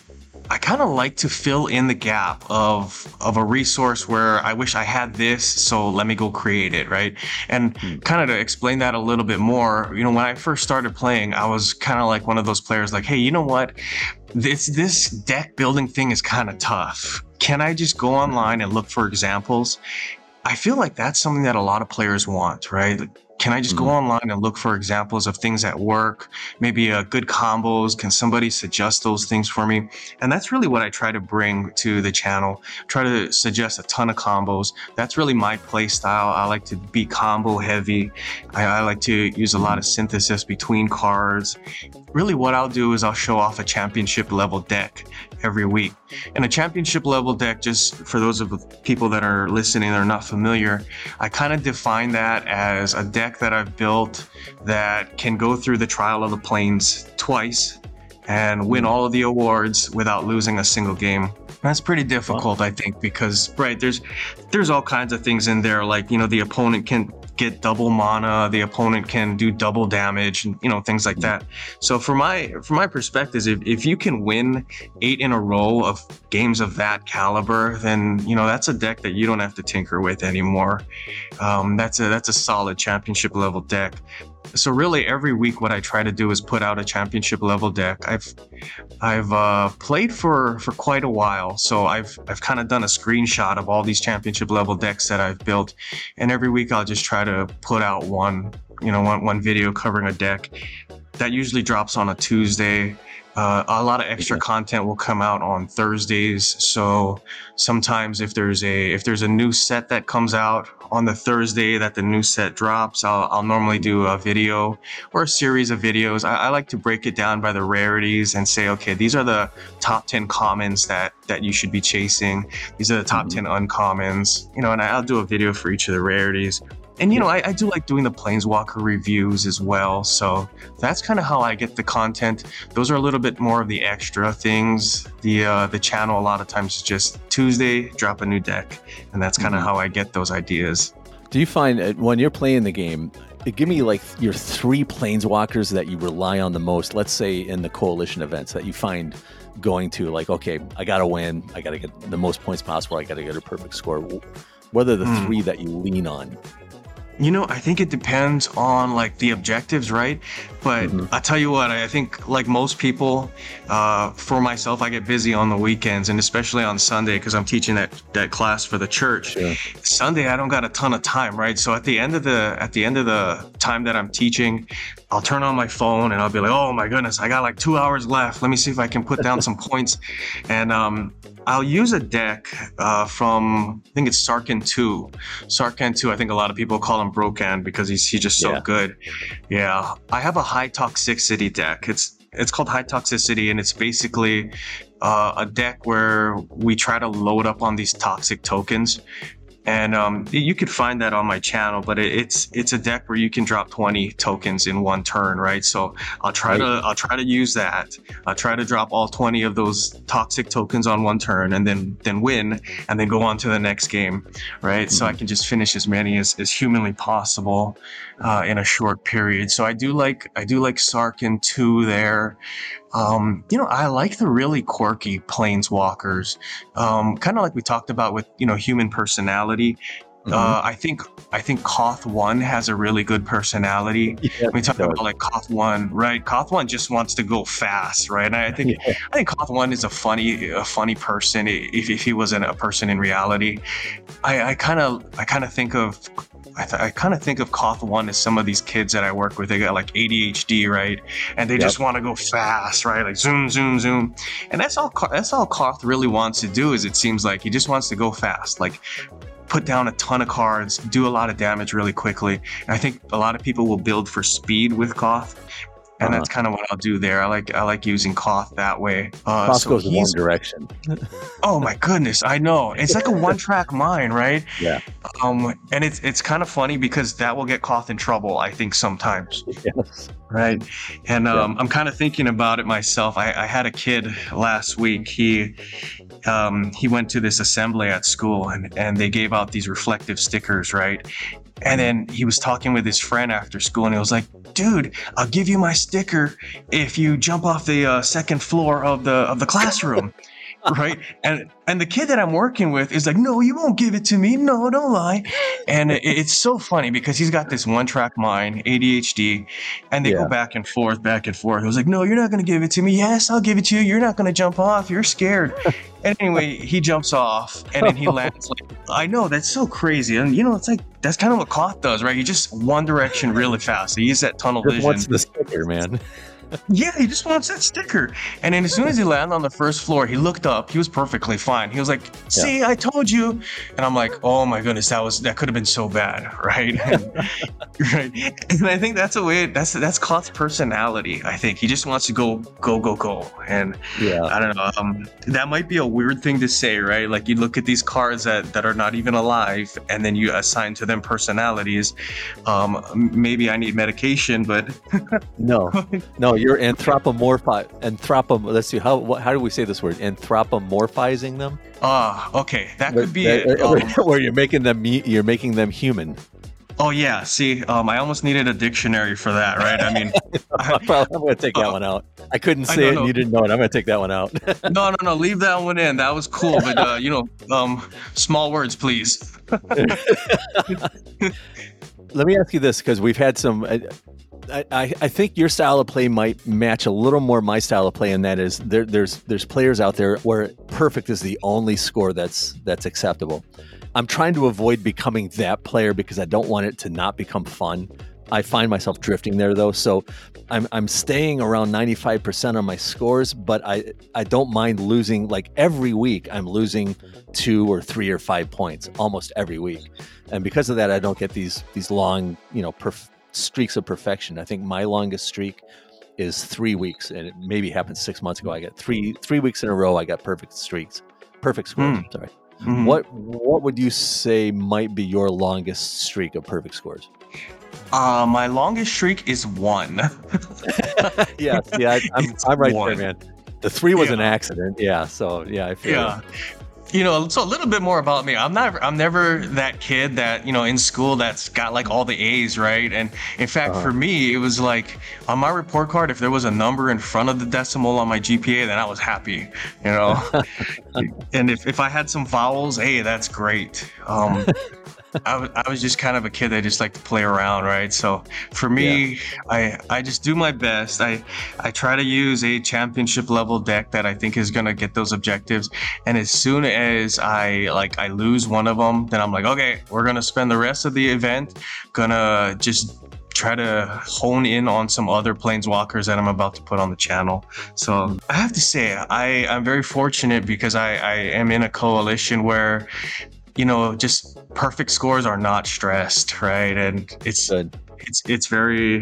I kind of like to fill in the gap of of a resource where I wish I had this, so let me go create it, right? And kind of to explain that a little bit more, you know, when I first started playing, I was kind of like one of those players like, hey, you know what? This this deck building thing is kind of tough. Can I just go online and look for examples? I feel like that's something that a lot of players want, right? Can I just go online and look for examples of things that work? Maybe uh, good combos. Can somebody suggest those things for me? And that's really what I try to bring to the channel. Try to suggest a ton of combos. That's really my play style. I like to be combo heavy. I, I like to use a lot of synthesis between cards. Really what I'll do is I'll show off a championship level deck every week. And a championship level deck, just for those of the people that are listening that are not familiar, I kind of define that as a deck that I've built that can go through the Trial of the Plains twice and win all of the awards without losing a single game. That's pretty difficult, I think, because right, there's there's all kinds of things in there, like, you know, the opponent can get double mana, the opponent can do double damage, and you know, things like that. So for my for my perspective, if, if you can win eight in a row of games of that caliber, then you know that's a deck that you don't have to tinker with anymore. Um, that's a that's a solid championship level deck. So really every week what I try to do is put out a championship level deck. I've I've uh, played for, for quite a while, so I've I've kind of done a screenshot of all these championship level decks that I've built, and every week I'll just try to put out one, you know, one, one video covering a deck. That usually drops on a Tuesday. Uh, a lot of extra content will come out on Thursdays. So sometimes if there's a if there's a new set that comes out on the Thursday that the new set drops, I'll, I'll normally do a video or a series of videos. I, I like to break it down by the rarities and say, okay, these are the top ten commons that that you should be chasing. These are the top ten uncommons, you know, and I'll do a video for each of the rarities. And, you know, I, I do like doing the Planeswalker reviews as well. So that's kind of how I get the content. Those are a little bit more of the extra things. The uh, the channel a lot of times is just Tuesday, drop a new deck. And that's kind of mm-hmm. how I get those ideas. Do you find uh, when you're playing the game, give me like your three Planeswalkers that you rely on the most, let's say in the coalition events that you find going to like, okay, I got to win. I got to get the most points possible. I got to get a perfect score. What are the mm. three that you lean on? You know, I think it depends on like the objectives, right? But mm-hmm. I tell you what, I think like most people, uh, for myself, I get busy on the weekends and especially on Sunday because I'm teaching that that class for the church. Yeah. Sunday, I don't got a ton of time, right? So at the end of the at the end of the time that I'm teaching, I'll turn on my phone and I'll be like, oh my goodness, I got like two hours left. Let me see if I can put down some points. And um, I'll use a deck uh, from, I think it's Sarkhan two. Sarkhan two, I think a lot of people call him Broken because he's he's just so yeah. good. Yeah, I have a high toxicity deck. It's it's called High Toxicity, and it's basically uh, a deck where we try to load up on these toxic tokens. And um, you could find that on my channel, but it, it's it's a deck where you can drop twenty tokens in one turn, right? So I'll try to I'll try to use that. I'll try to drop all twenty of those toxic tokens on one turn, and then then win, and then go on to the next game, right? Mm-hmm. So I can just finish as many as, as humanly possible uh, in a short period. So I do like I do like Sarkhan two there. Um, you know, I like the really quirky planeswalkers, um, kind of like we talked about with, you know, human personality. Mm-hmm. Uh, I think I think Koth one has a really good personality. Yeah, we talk about like Koth one, right? Koth one just wants to go fast, right? And I think yeah. I think Koth one is a funny a funny person if, if he wasn't a person in reality. I kind of I kind of think of I, th- I kind of think of Koth one as some of these kids that I work with. They got like A D H D, right? And they yep. just want to go fast, right? Like zoom, zoom, zoom. And that's all. That's all Koth really wants to do. Is it seems like he just wants to go fast, like put down a ton of cards, do a lot of damage really quickly. And I think a lot of people will build for speed with Koth. And uh-huh. that's kind of what I'll do there. I like I like using Koth that way. Uh, Koth so goes in one direction. Oh my goodness, I know. It's like a one-track mind, right? Yeah. Um, and it's it's kind of funny because that will get Koth in trouble, I think, sometimes. Yes. Right. And um, yeah. I'm kind of thinking about it myself. I, I had a kid last week. He um, he went to this assembly at school, and, and they gave out these reflective stickers, right? And then he was talking with his friend after school, and he was like, dude, I'll give you my sticker if you jump off the uh, second floor of the of the classroom. Right. And and the kid that I'm working with is like, no, you won't give it to me. No, don't lie. And it, it's so funny because he's got this one track mind, A D H D, and they yeah. go back and forth, back and forth. I was like, no, you're not going to give it to me. Yes, I'll give it to you. You're not going to jump off. You're scared. And anyway, he jumps off and then he lands like, I know, that's so crazy. And, you know, it's like, that's kind of what Koth does, right? He just one direction really fast. He uses that tunnel just vision. What's the sticker, man? Yeah, he just wants that sticker. And then as soon as he landed on the first floor, he looked up. He was perfectly fine. He was like, see, yeah. I told you. And I'm like, oh my goodness, that was that could have been so bad, right? And, right. And I think that's a way, that's that's Koth's personality, I think. He just wants to go, go, go, go. And yeah. I don't know. Um, that might be a weird thing to say, right? Like you look at these cards that, that are not even alive, and then you assign to them personalities. Um, maybe I need medication, but no, no. You're anthropomorphi anthropom. Let's see how what, how do we say this word? Anthropomorphizing them. Ah, uh, okay, that could be it. Um, where you're making them you're making them human. Oh yeah, see, um, I almost needed a dictionary for that, right? I mean, I, I'm going to take that uh, one out. I couldn't say I it, and you didn't know it. I'm going to take that one out. no, no, no, leave that one in. That was cool, but uh, you know, um, small words, please. Let me ask you this, because we've had some. I, I, I think your style of play might match a little more my style of play, and that is there, there's there's players out there where perfect is the only score that's that's acceptable. I'm trying to avoid becoming that player because I don't want it to not become fun. I find myself drifting there though, so I'm I'm staying around ninety-five percent on my scores, but I I don't mind losing. Like every week, I'm losing two or three or five points almost every week, and because of that, I don't get these these long you know perf- streaks of perfection. I think my longest streak is three weeks, and it maybe happened six months ago. I got three three weeks in a row. I got perfect streaks, perfect scores. Mm. Sorry. Mm-hmm. What what would you say might be your longest streak of perfect scores? Uh, my longest streak is one. yeah, yeah, I, I'm I'm right one. there, man. The three was yeah. an accident. Yeah, so yeah, I feel yeah. It. You know, so a little bit more about me. I'm not, I'm never that kid that, you know, in school that's got like all the A's, right? And in fact, uh-huh. for me, it was like on my report card, if there was a number in front of the decimal on my G P A, then I was happy, you know? And if, if I had some vowels, hey, that's great. Um, I, w- I was just kind of a kid that just liked to play around, right? So for me, yeah. I I just do my best. I I try to use a championship level deck that I think is gonna get those objectives. And as soon as I like I lose one of them, then I'm like, okay, we're gonna spend the rest of the event gonna just try to hone in on some other planeswalkers that I'm about to put on the channel. So I have to say, I I'm very fortunate because I I am in a coalition where, you know, just perfect scores are not stressed, right? And it's Good. it's it's very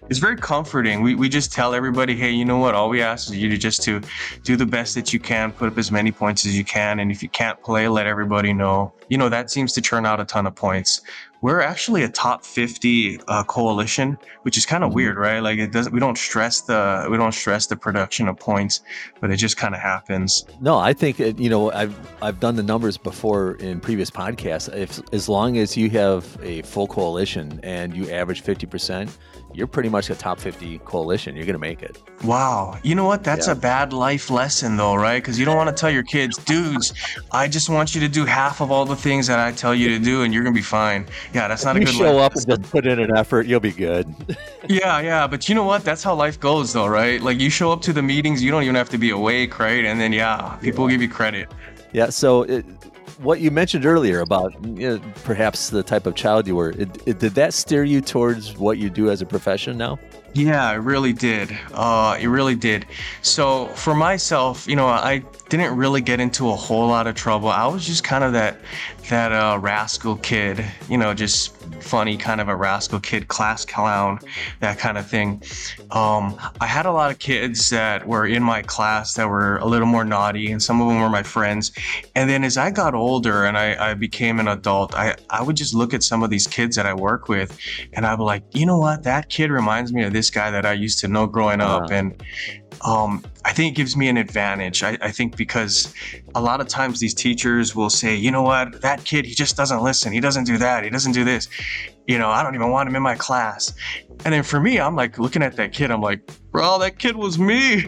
it's very comforting. We, we just tell everybody, hey, you know what? All we ask is you to just to do the best that you can, put up as many points as you can. And if you can't play, let everybody know. You know, that seems to churn out a ton of points. We're actually a top fifty uh, coalition, which is kind of mm-hmm. weird, right? Like it doesn't, we don't stress the, we don't stress the production of points, but it just kind of happens. No, I think, it, you know, I've, I've done the numbers before in previous podcasts. If, as long as you have a full coalition and you average fifty percent, you're pretty much a top fifty coalition. You're going to make it. Wow. You know what? That's yeah. a bad life lesson though, right? Because you don't want to tell your kids, dudes, I just want you to do half of all the things that I tell you to do and you're going to be fine. Yeah, that's not if a good you show life up lesson. And just put in an effort, you'll be good. yeah, yeah. But you know what? That's how life goes though, right? Like you show up to the meetings, you don't even have to be awake, right? And then, yeah, people yeah. give you credit. Yeah. So it, what you mentioned earlier about you know, perhaps the type of child you were, it, it, did that steer you towards what you do as a profession now? Yeah, it really did. Uh, it really did. So for myself, you know, I didn't really get into a whole lot of trouble. I was just kind of that that uh, rascal kid, you know, just funny kind of a rascal kid, class clown, that kind of thing. Um, I had a lot of kids that were in my class that were a little more naughty, and some of them were my friends. And then as I got older and I, I became an adult, I, I would just look at some of these kids that I work with, and I'd be like, you know what? That kid reminds me of this guy that I used to know growing up. Uh-huh. And um, I think it gives me an advantage. I, I think because a lot of times these teachers will say, you know what, that kid, he just doesn't listen. He doesn't do that. He doesn't do this. You know, I don't even want him in my class. And then for me, I'm like looking at that kid. I'm like, bro, that kid was me.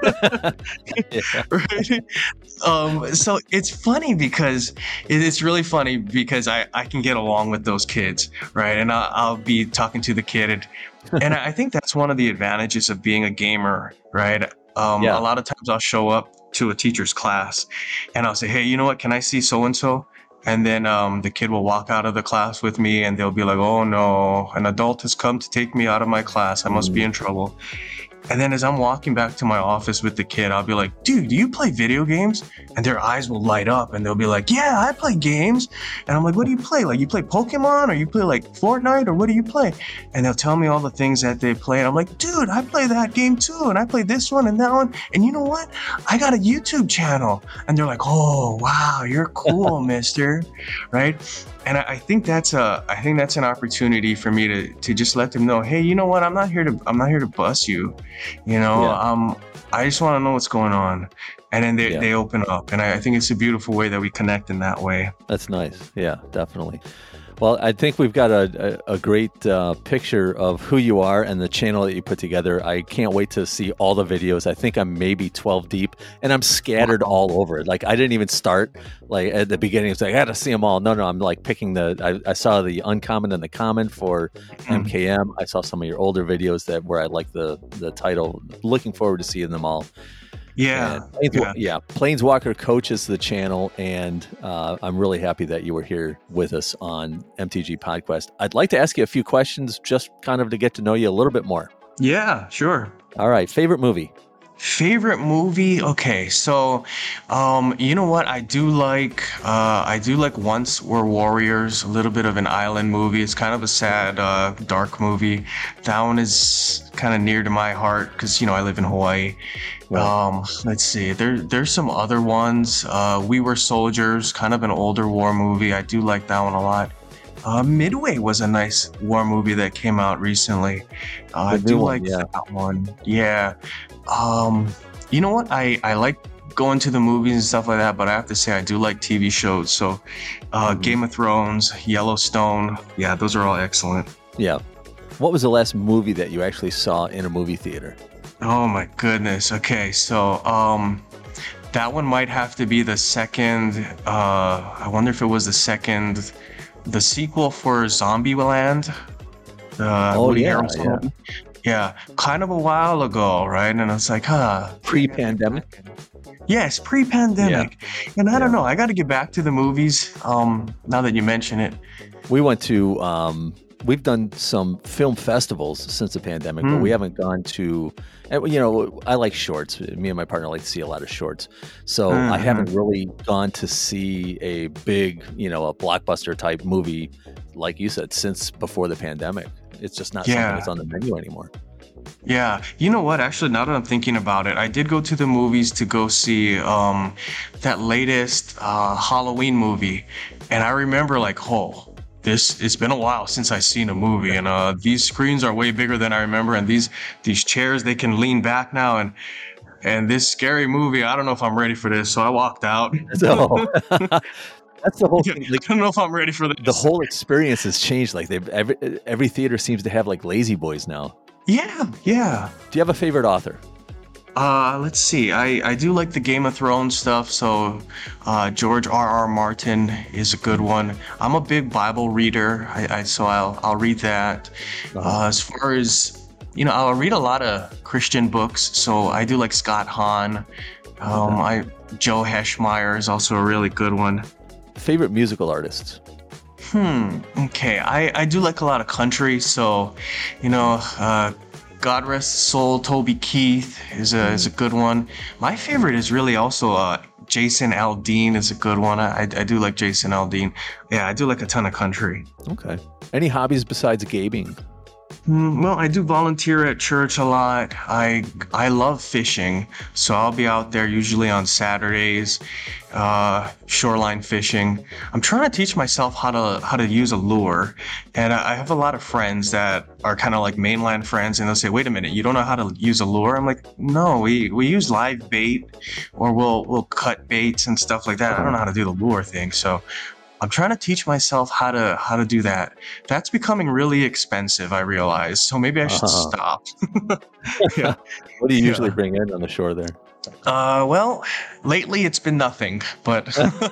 Right? Um, so it's funny because it, it's really funny because I, I can get along with those kids, right? And I'll, I'll be talking to the kid. And, and I think that's one of the advantages of being a gamer, right? Um, yeah. A lot of times I'll show up to a teacher's class and I'll say, hey, you know what? Can I see so-and-so? And then um, the kid will walk out of the class with me and they'll be like, oh no, an adult has come to take me out of my class. I must be in trouble. And then as I'm walking back to my office with the kid, I'll be like, dude, do you play video games? And their eyes will light up and they'll be like, yeah, I play games. And I'm like, what do you play? Like, you play Pokemon or you play like Fortnite or what do you play? And they'll tell me all the things that they play. And I'm like, dude, I play that game too. And I play this one and that one. And you know what? I got a YouTube channel. And they're like, oh, wow, you're cool, mister. Right? And I, I think that's a, I think that's an opportunity for me to, to just let them know, hey, you know what? I'm not here to, I'm not here to bust you. You know, yeah. um, I just want to know what's going on. And then they, yeah. they open up. And I, I think it's a beautiful way that we connect in that way. That's nice. Yeah, definitely. Well, I think we've got a, a, a great uh, picture of who you are and the channel that you put together. I can't wait to see all the videos. I think I'm maybe twelve deep, and I'm scattered wow. all over it. Like, I didn't even start, like, at the beginning. It's like, I had to see them all. No, no, I'm, like, picking the, I, I saw the uncommon and the common for mm-hmm. M K M. I saw some of your older videos that where I like the, the title. Looking forward to seeing them all. Yeah, Planes, yeah. yeah. Planeswalker coaches the channel, and uh, I'm really happy that you were here with us on M T G PodQuest. I'd like to ask you a few questions just kind of to get to know you a little bit more. Yeah, sure. All right. Favorite movie? Favorite movie? Okay, so um, you know what? I do like uh, I do like Once We're Warriors, a little bit of an island movie. It's kind of a sad, uh, dark movie. That one is kind of near to my heart because, you know, I live in Hawaii. Right. Um, let's see. There, there's some other ones. Uh, We Were Soldiers, kind of an older war movie. I do like that one a lot. Uh, Midway was a nice war movie that came out recently. Uh, I do one, like yeah. that one. Yeah. Um, you know what? I, I like going to the movies and stuff like that, but I have to say I do like T V shows. So uh, mm-hmm. Game of Thrones, Yellowstone. Yeah, those are all excellent. Yeah. What was the last movie that you actually saw in a movie theater? Oh my goodness. Okay, so um, that one might have to be the second. Uh, I wonder if it was the second, the sequel for Zombieland. Uh, oh yeah, yeah, yeah, kind of a while ago, right? And it's like, huh, pre-pandemic. Yes, pre-pandemic. Yeah. And I yeah. don't know. I got to get back to the movies. Um, now that you mention it, we went to. Um, We've done some film festivals since the pandemic, mm. but we haven't gone to, you know, I like shorts. Me and my partner like to see a lot of shorts. So mm-hmm. I haven't really gone to see a big, you know, a blockbuster type movie, like you said, since before the pandemic. It's just not yeah. something that's on the menu anymore. Yeah, you know what? Actually, now that I'm thinking about it, I did go to the movies to go see um, that latest uh, Halloween movie, and I remember like, oh, this it's been a while since I've seen a movie, and uh, these screens are way bigger than I remember, and these these chairs they can lean back now, and and this scary movie, I don't know if I'm ready for this, so I walked out. So that's the whole Yeah, thing. I Like, don't know if I'm ready for this. the whole experience has changed. Like they've every every theater seems to have like Lazy Boys now. Yeah, yeah. Do you have a favorite author? Uh, let's see. I, I do like the Game of Thrones stuff, so uh, George R. R. Martin is a good one. I'm a big Bible reader, I, I so I'll I'll read that. Uh, as far as you know, I'll read a lot of Christian books, so I do like Scott Hahn. Um, I Joe Heschmeyer is also a really good one. Favorite musical artists? Hmm. Okay. I, I do like a lot of country, so you know, uh, God rest his soul, Toby Keith is a is a good one. My favorite is really also uh, Jason Aldean is a good one. I I do like Jason Aldean. Yeah, I do like a ton of country. Okay. Any hobbies besides gaming? Mm, Well, I do volunteer at church a lot. I I love fishing, so I'll be out there usually on Saturdays, uh, shoreline fishing. I'm trying to teach myself how to how to use a lure, and I I have a lot of friends that are kind of like mainland friends, and they'll say, "Wait a minute, you don't know how to use a lure?" I'm like, "No, we we use live bait, or we'll we'll cut baits and stuff like that. I don't know how to do the lure thing, so." I'm trying to teach myself how to how to do that. That's becoming really expensive, I realize. So maybe I should Uh-huh. stop. Yeah. What do you usually Yeah. bring in on the shore there? Uh, well, lately it's been nothing, but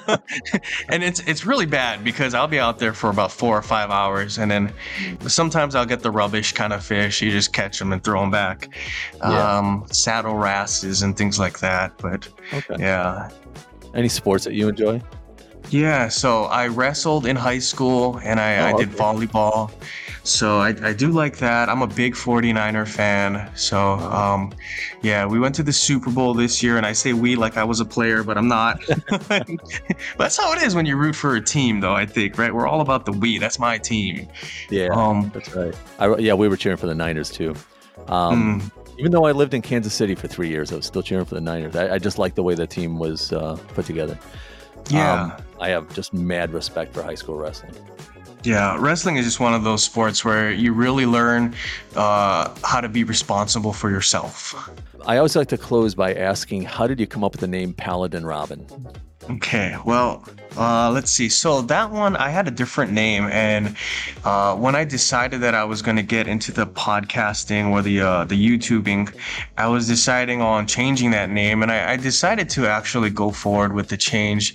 and it's it's really bad because I'll be out there for about four or five hours, and then sometimes I'll get the rubbish kind of fish. You just catch them and throw them back, Yeah. um, saddle wrasses and things like that. But Okay. yeah, Any sports that you enjoy? Yeah, so I wrestled in high school and I, Oh, I did okay. volleyball. So I, I do like that. I'm a big 49er fan. So um, yeah, we went to the Super Bowl this year, and I say we like I was a player, but I'm not. But that's how it is when you root for a team, though, I think, right? We're all about the we. That's my team. Yeah, Um, that's right. I, yeah, we were cheering for the Niners too. Um, mm, Even though I lived in Kansas City for three years, I was still cheering for the Niners. I, I just liked the way the team was uh, put together. yeah. Um, I have just mad respect for high school wrestling. Yeah, wrestling is just one of those sports where you really learn uh, how to be responsible for yourself. I always like to close by asking, how did you come up with the name Paladin Robin? Okay, well, uh, let's see. So that one, I had a different name, and uh, when I decided that I was going to get into the podcasting or the uh, the YouTubing, I was deciding on changing that name, and I, I decided to actually go forward with the change.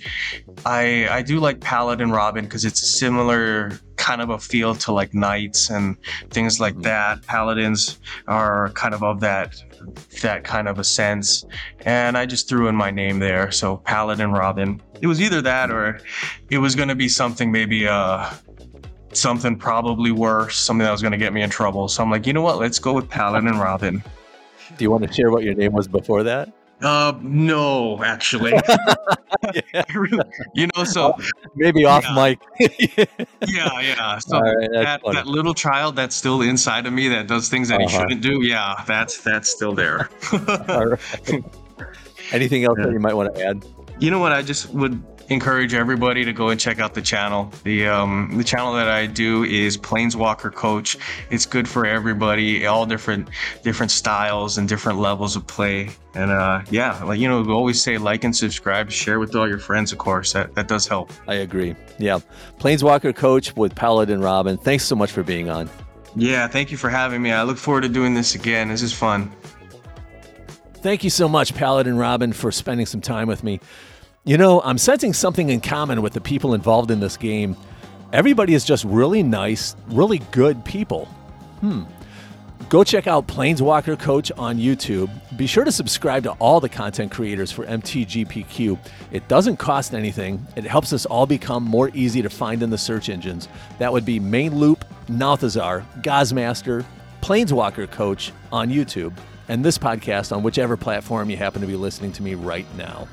I I do like Paladin Robin because it's a similar kind of a feel to like knights and things like that. Paladins are kind of of that that kind of a sense, and I just threw in my name there, so Paladin Robin. It was either that or it was going to be something maybe uh something probably worse, something that was going to get me in trouble. So I'm like, you know what, let's go with Paladin Robin. Do you want to share what your name was before that? Uh no, actually. Yeah. Really, you know, so Maybe off Yeah. mic. yeah, yeah. So All right, that's that, funny. that little child that's still inside of me that does things that he Uh-huh. shouldn't do, yeah, that's that's still there. All right. Anything else that you might want to add? You know what? I just would encourage everybody to go and check out the channel. The um the channel that I do is Planeswalker Coach. It's good for everybody, all different different styles and different levels of play. And uh yeah, like you know, we always say like and subscribe, share with all your friends, of course. That that does help. I agree. Yeah. Planeswalker Coach with Paladin Robin. Thanks so much for being on. Yeah, thank you for having me. I look forward to doing this again. This is fun. Thank you so much, Paladin Robin, for spending some time with me. You know, I'm sensing something in common with the people involved in this game. Everybody is just really nice, really good people. Hmm. Go check out Planeswalker Coach on YouTube. Be sure to subscribe to all the content creators for M T G P Q. It doesn't cost anything. It helps us all become more easy to find in the search engines. That would be Main Loop, Nalthazar, Gozmaster, Planeswalker Coach on YouTube, and this podcast on whichever platform you happen to be listening to me right now.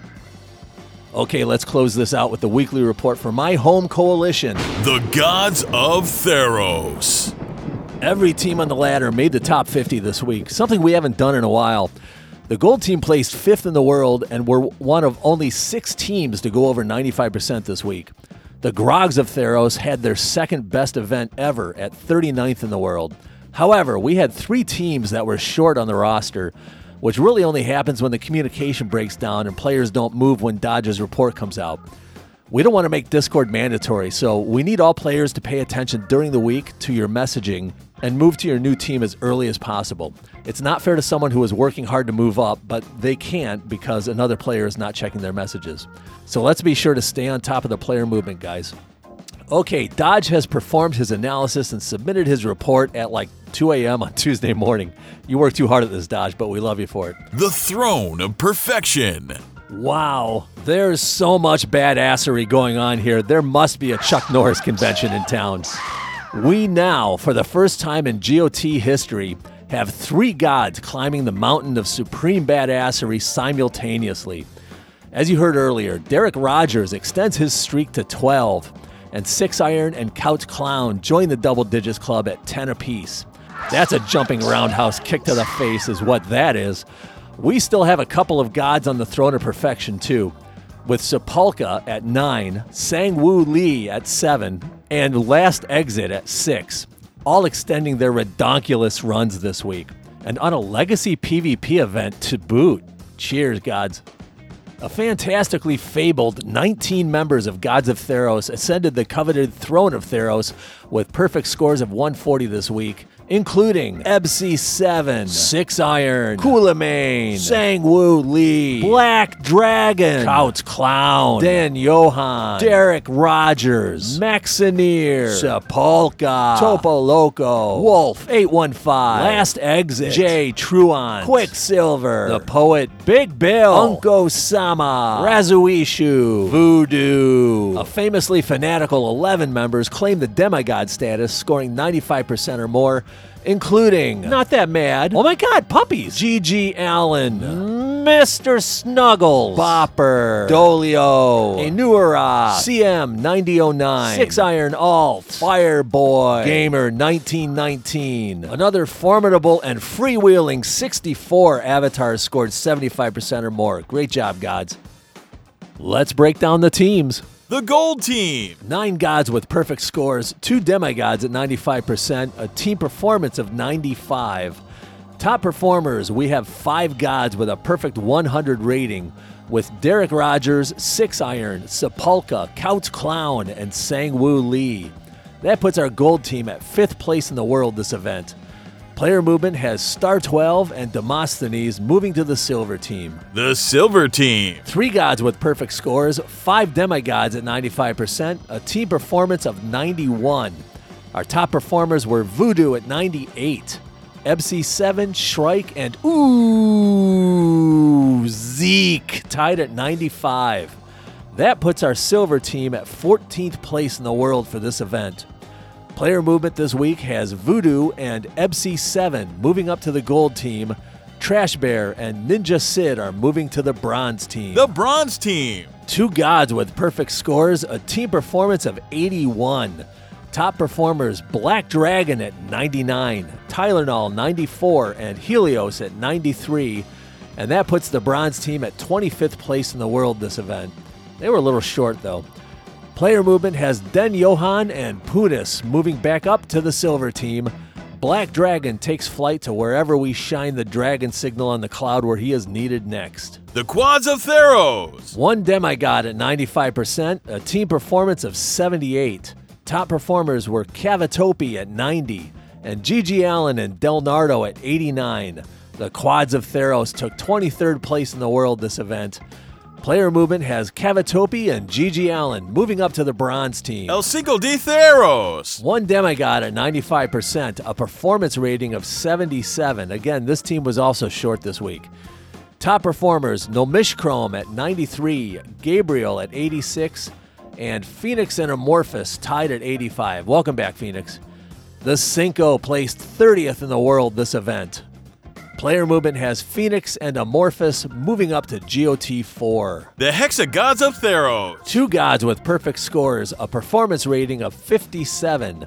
Okay, let's close this out with the weekly report for my home coalition. The Gods of Theros. Every team on the ladder made the top fifty this week, something we haven't done in a while. The gold team placed fifth in the world and were one of only six teams to go over ninety-five percent this week. The Grogs of Theros had their second best event ever at thirty-ninth in the world. However, we had three teams that were short on the roster, which really only happens when the communication breaks down and players don't move when Dodge's report comes out. We don't want to make Discord mandatory, so we need all players to pay attention during the week to your messaging and move to your new team as early as possible. It's not fair to someone who is working hard to move up, but they can't because another player is not checking their messages. So let's be sure to stay on top of the player movement, guys. Okay, Dodge has performed his analysis and submitted his report at like two a.m. on Tuesday morning. You worked too hard at this, Dodge, but we love you for it. The Throne of Perfection. Wow, there's so much badassery going on here. There must be a Chuck Norris convention in town. We now, for the first time in G O T history, have three gods climbing the mountain of supreme badassery simultaneously. As you heard earlier, Derek Rogers extends his streak to twelve, and Six Iron and Couch Clown join the double digits club at ten apiece. That's a jumping roundhouse kick to the face is what that is. We still have a couple of gods on the Throne of Perfection, too, with Sepulka at nine, Sang-Woo Lee at seven, and Last Exit at six, all extending their redonkulous runs this week. And on a legacy PvP event to boot. Cheers, gods. A fantastically fabled nineteen members of Gods of Theros ascended the coveted Throne of Theros with perfect scores of one forty this week, including E B C seven, Six Iron, Kulamane, Sang-Woo Lee, Black Dragon, Couch Clown, Dan Johan, Derek Rogers, Maxinier, Sepulka, Topo Loco, Wolf eight one five, Last Exit, Jay Truon, Quicksilver, The Poet, Big Bill, Unko Sama, Razuishu, Voodoo. A famously fanatical eleven members claim the demigod status, scoring ninety-five percent or more, including Not That Mad, oh my god, puppies, G G Allen, Mister Snuggles, Bopper, Dolio, Enura, C M ninety oh nine, Six Iron Alt, Fireboy, Gamer nineteen nineteen. Another formidable and freewheeling sixty-four avatars scored seventy-five percent or more. Great job, gods. Let's break down the teams. The Gold Team. Nine gods with perfect scores, two demigods at ninety-five percent, a team performance of ninety-five. Top performers, we have five gods with a perfect one hundred rating, with Derek Rogers, Six Iron, Sepulka, Couch Clown, and Sang-Woo Lee. That puts our gold team at fifth place in the world this event. Player movement has Star twelve and Demosthenes moving to the silver team. The Silver Team. Three gods with perfect scores, five demigods at ninety-five percent, a team performance of ninety-one. Our top performers were Voodoo at ninety-eight, E B C seven, Shrike, and Ooh, Zeke tied at ninety-five. That puts our silver team at fourteenth place in the world for this event. Player movement this week has Voodoo and E B C seven moving up to the gold team. Trash Bear and Ninja Sid are moving to the bronze team. The Bronze Team. Two gods with perfect scores, a team performance of eighty-one. Top performers Black Dragon at ninety-nine, Tylenol ninety-four, and Helios at ninety-three. And that puts the bronze team at twenty-fifth place in the world this event. They were a little short though. Player movement has Den Johan and Punis moving back up to the silver team. Black Dragon takes flight to wherever we shine the dragon signal on the cloud where he is needed next. The Quads of Theros. One demigod at ninety-five percent, a team performance of seventy-eight. Top performers were Cavatopi at ninety, and G G Allen and Del Nardo at eighty-nine. The Quads of Theros took twenty-third place in the world this event. Player movement has Cavatopi and G G Allen moving up to the bronze team. El Cinco de Theros. One demigod at ninety-five percent, a performance rating of seventy-seven. Again, this team was also short this week. Top performers, Nomishchrome at ninety-three, Gabriel at eighty-six, and Phoenix and Amorphous tied at eighty-five. Welcome back, Phoenix. The Cinco placed thirtieth in the world this event. Player movement has Phoenix and Amorphous moving up to G O T four. The Hexagods of Theros. Two gods with perfect scores, a performance rating of fifty-seven.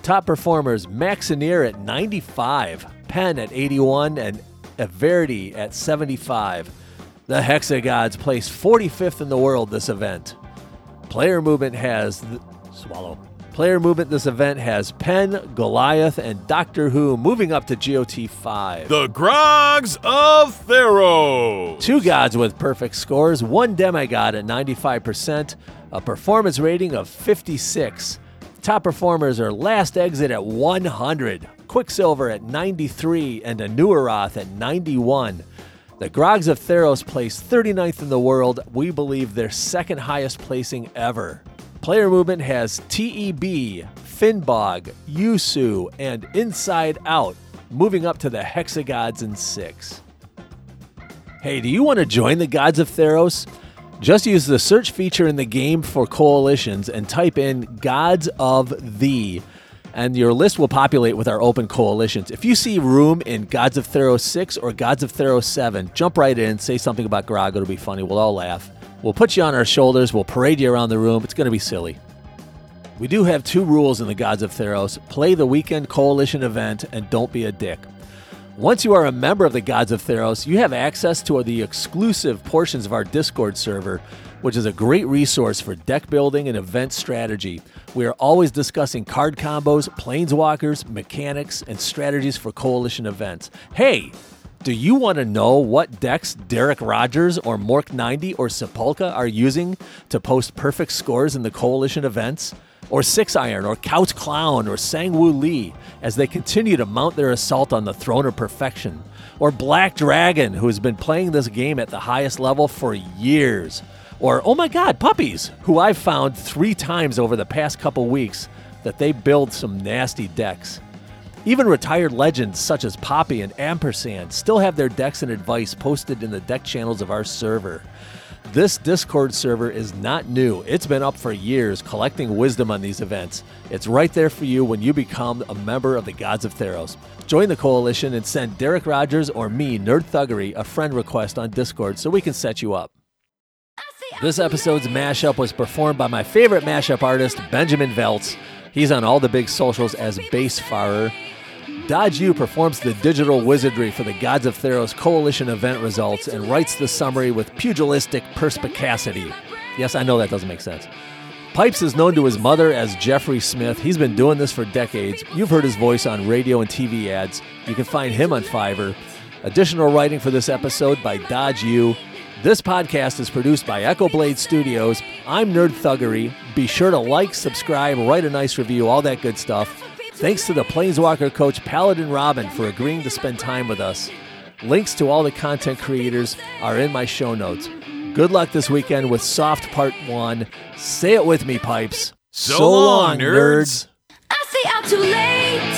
Top performers, Maxineer at ninety-five, Penn at eighty-one, and Everity at seventy-five. The Hexagods placed forty-fifth in the world this event. Player movement has... Th- swallow. Player movement this event has Penn, Goliath, and Doctor Who moving up to G O T five. The Grogs of Theros. Two gods with perfect scores, one demigod at ninety-five percent, a performance rating of fifty-six. Top performers are Last Exit at one hundred, Quicksilver at ninety-three, and Anuaroth at ninety-one. The Grogs of Theros placed thirty-ninth in the world, we believe their second highest placing ever. Player movement has T E B, Finnbog, Yusu, and Inside Out, moving up to the Hexagods in six. Hey, do you want to join the Gods of Theros? Just use the search feature in the game for coalitions and type in Gods of the, and your list will populate with our open coalitions. If you see room in Gods of Theros six or Gods of Theros seven, jump right in, say something about Grog, it'll be funny, we'll all laugh. We'll put you on our shoulders, we'll parade you around the room, it's going to be silly. We do have two rules in the Gods of Theros: play the weekend coalition event and don't be a dick. Once you are a member of the Gods of Theros, you have access to the exclusive portions of our Discord server, which is a great resource for deck building and event strategy. We are always discussing card combos, planeswalkers, mechanics, and strategies for coalition events. Hey, do you want to know what decks Derek Rogers or Mork ninety or Sepulka are using to post perfect scores in the coalition events? Or Six Iron, or Couch Clown, or Sang-Woo Lee, as they continue to mount their assault on the throne of perfection. Or Black Dragon, who has been playing this game at the highest level for years. Or, oh my god, Puppies, who I've found three times over the past couple weeks that they build some nasty decks. Even retired legends such as Poppy and Ampersand still have their decks and advice posted in the deck channels of our server. This Discord server is not new. It's been up for years, collecting wisdom on these events. It's right there for you when you become a member of the Gods of Theros. Join the coalition and send Derek Rogers or me, Nerd Thuggery, a friend request on Discord so we can set you up. This episode's mashup was performed by my favorite mashup artist, Benjamin Veltz. He's on all the big socials as Bassfarer. Dodge U performs the digital wizardry for the Gods of Theros coalition event results and writes the summary with pugilistic perspicacity. Yes, I know that doesn't make sense. Pipes is known to his mother as Jeffrey Smith. He's been doing this for decades. You've heard his voice on radio and T V ads. You can find him on Fiverr. Additional writing for this episode by Dodge U. This podcast is produced by Echo Blade Studios. I'm Nerd Thuggery. Be sure to like, subscribe, write a nice review, all that good stuff. Thanks to the Planeswalker coach Paladin Robin for agreeing to spend time with us. Links to all the content creators are in my show notes. Good luck this weekend with Soft Part one. Say it with me, Pipes. So, so long, nerds. I stay out too late.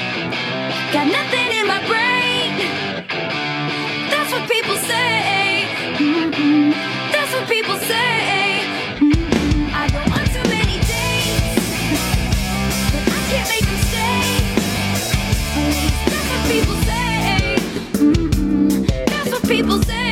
Got nothing in my brain. That's what people say. Mm-mm. That's what people say. Mm-mm. I go on too many dates, but I can't make them stay. At least that's what people say. Mm-mm. That's what people say.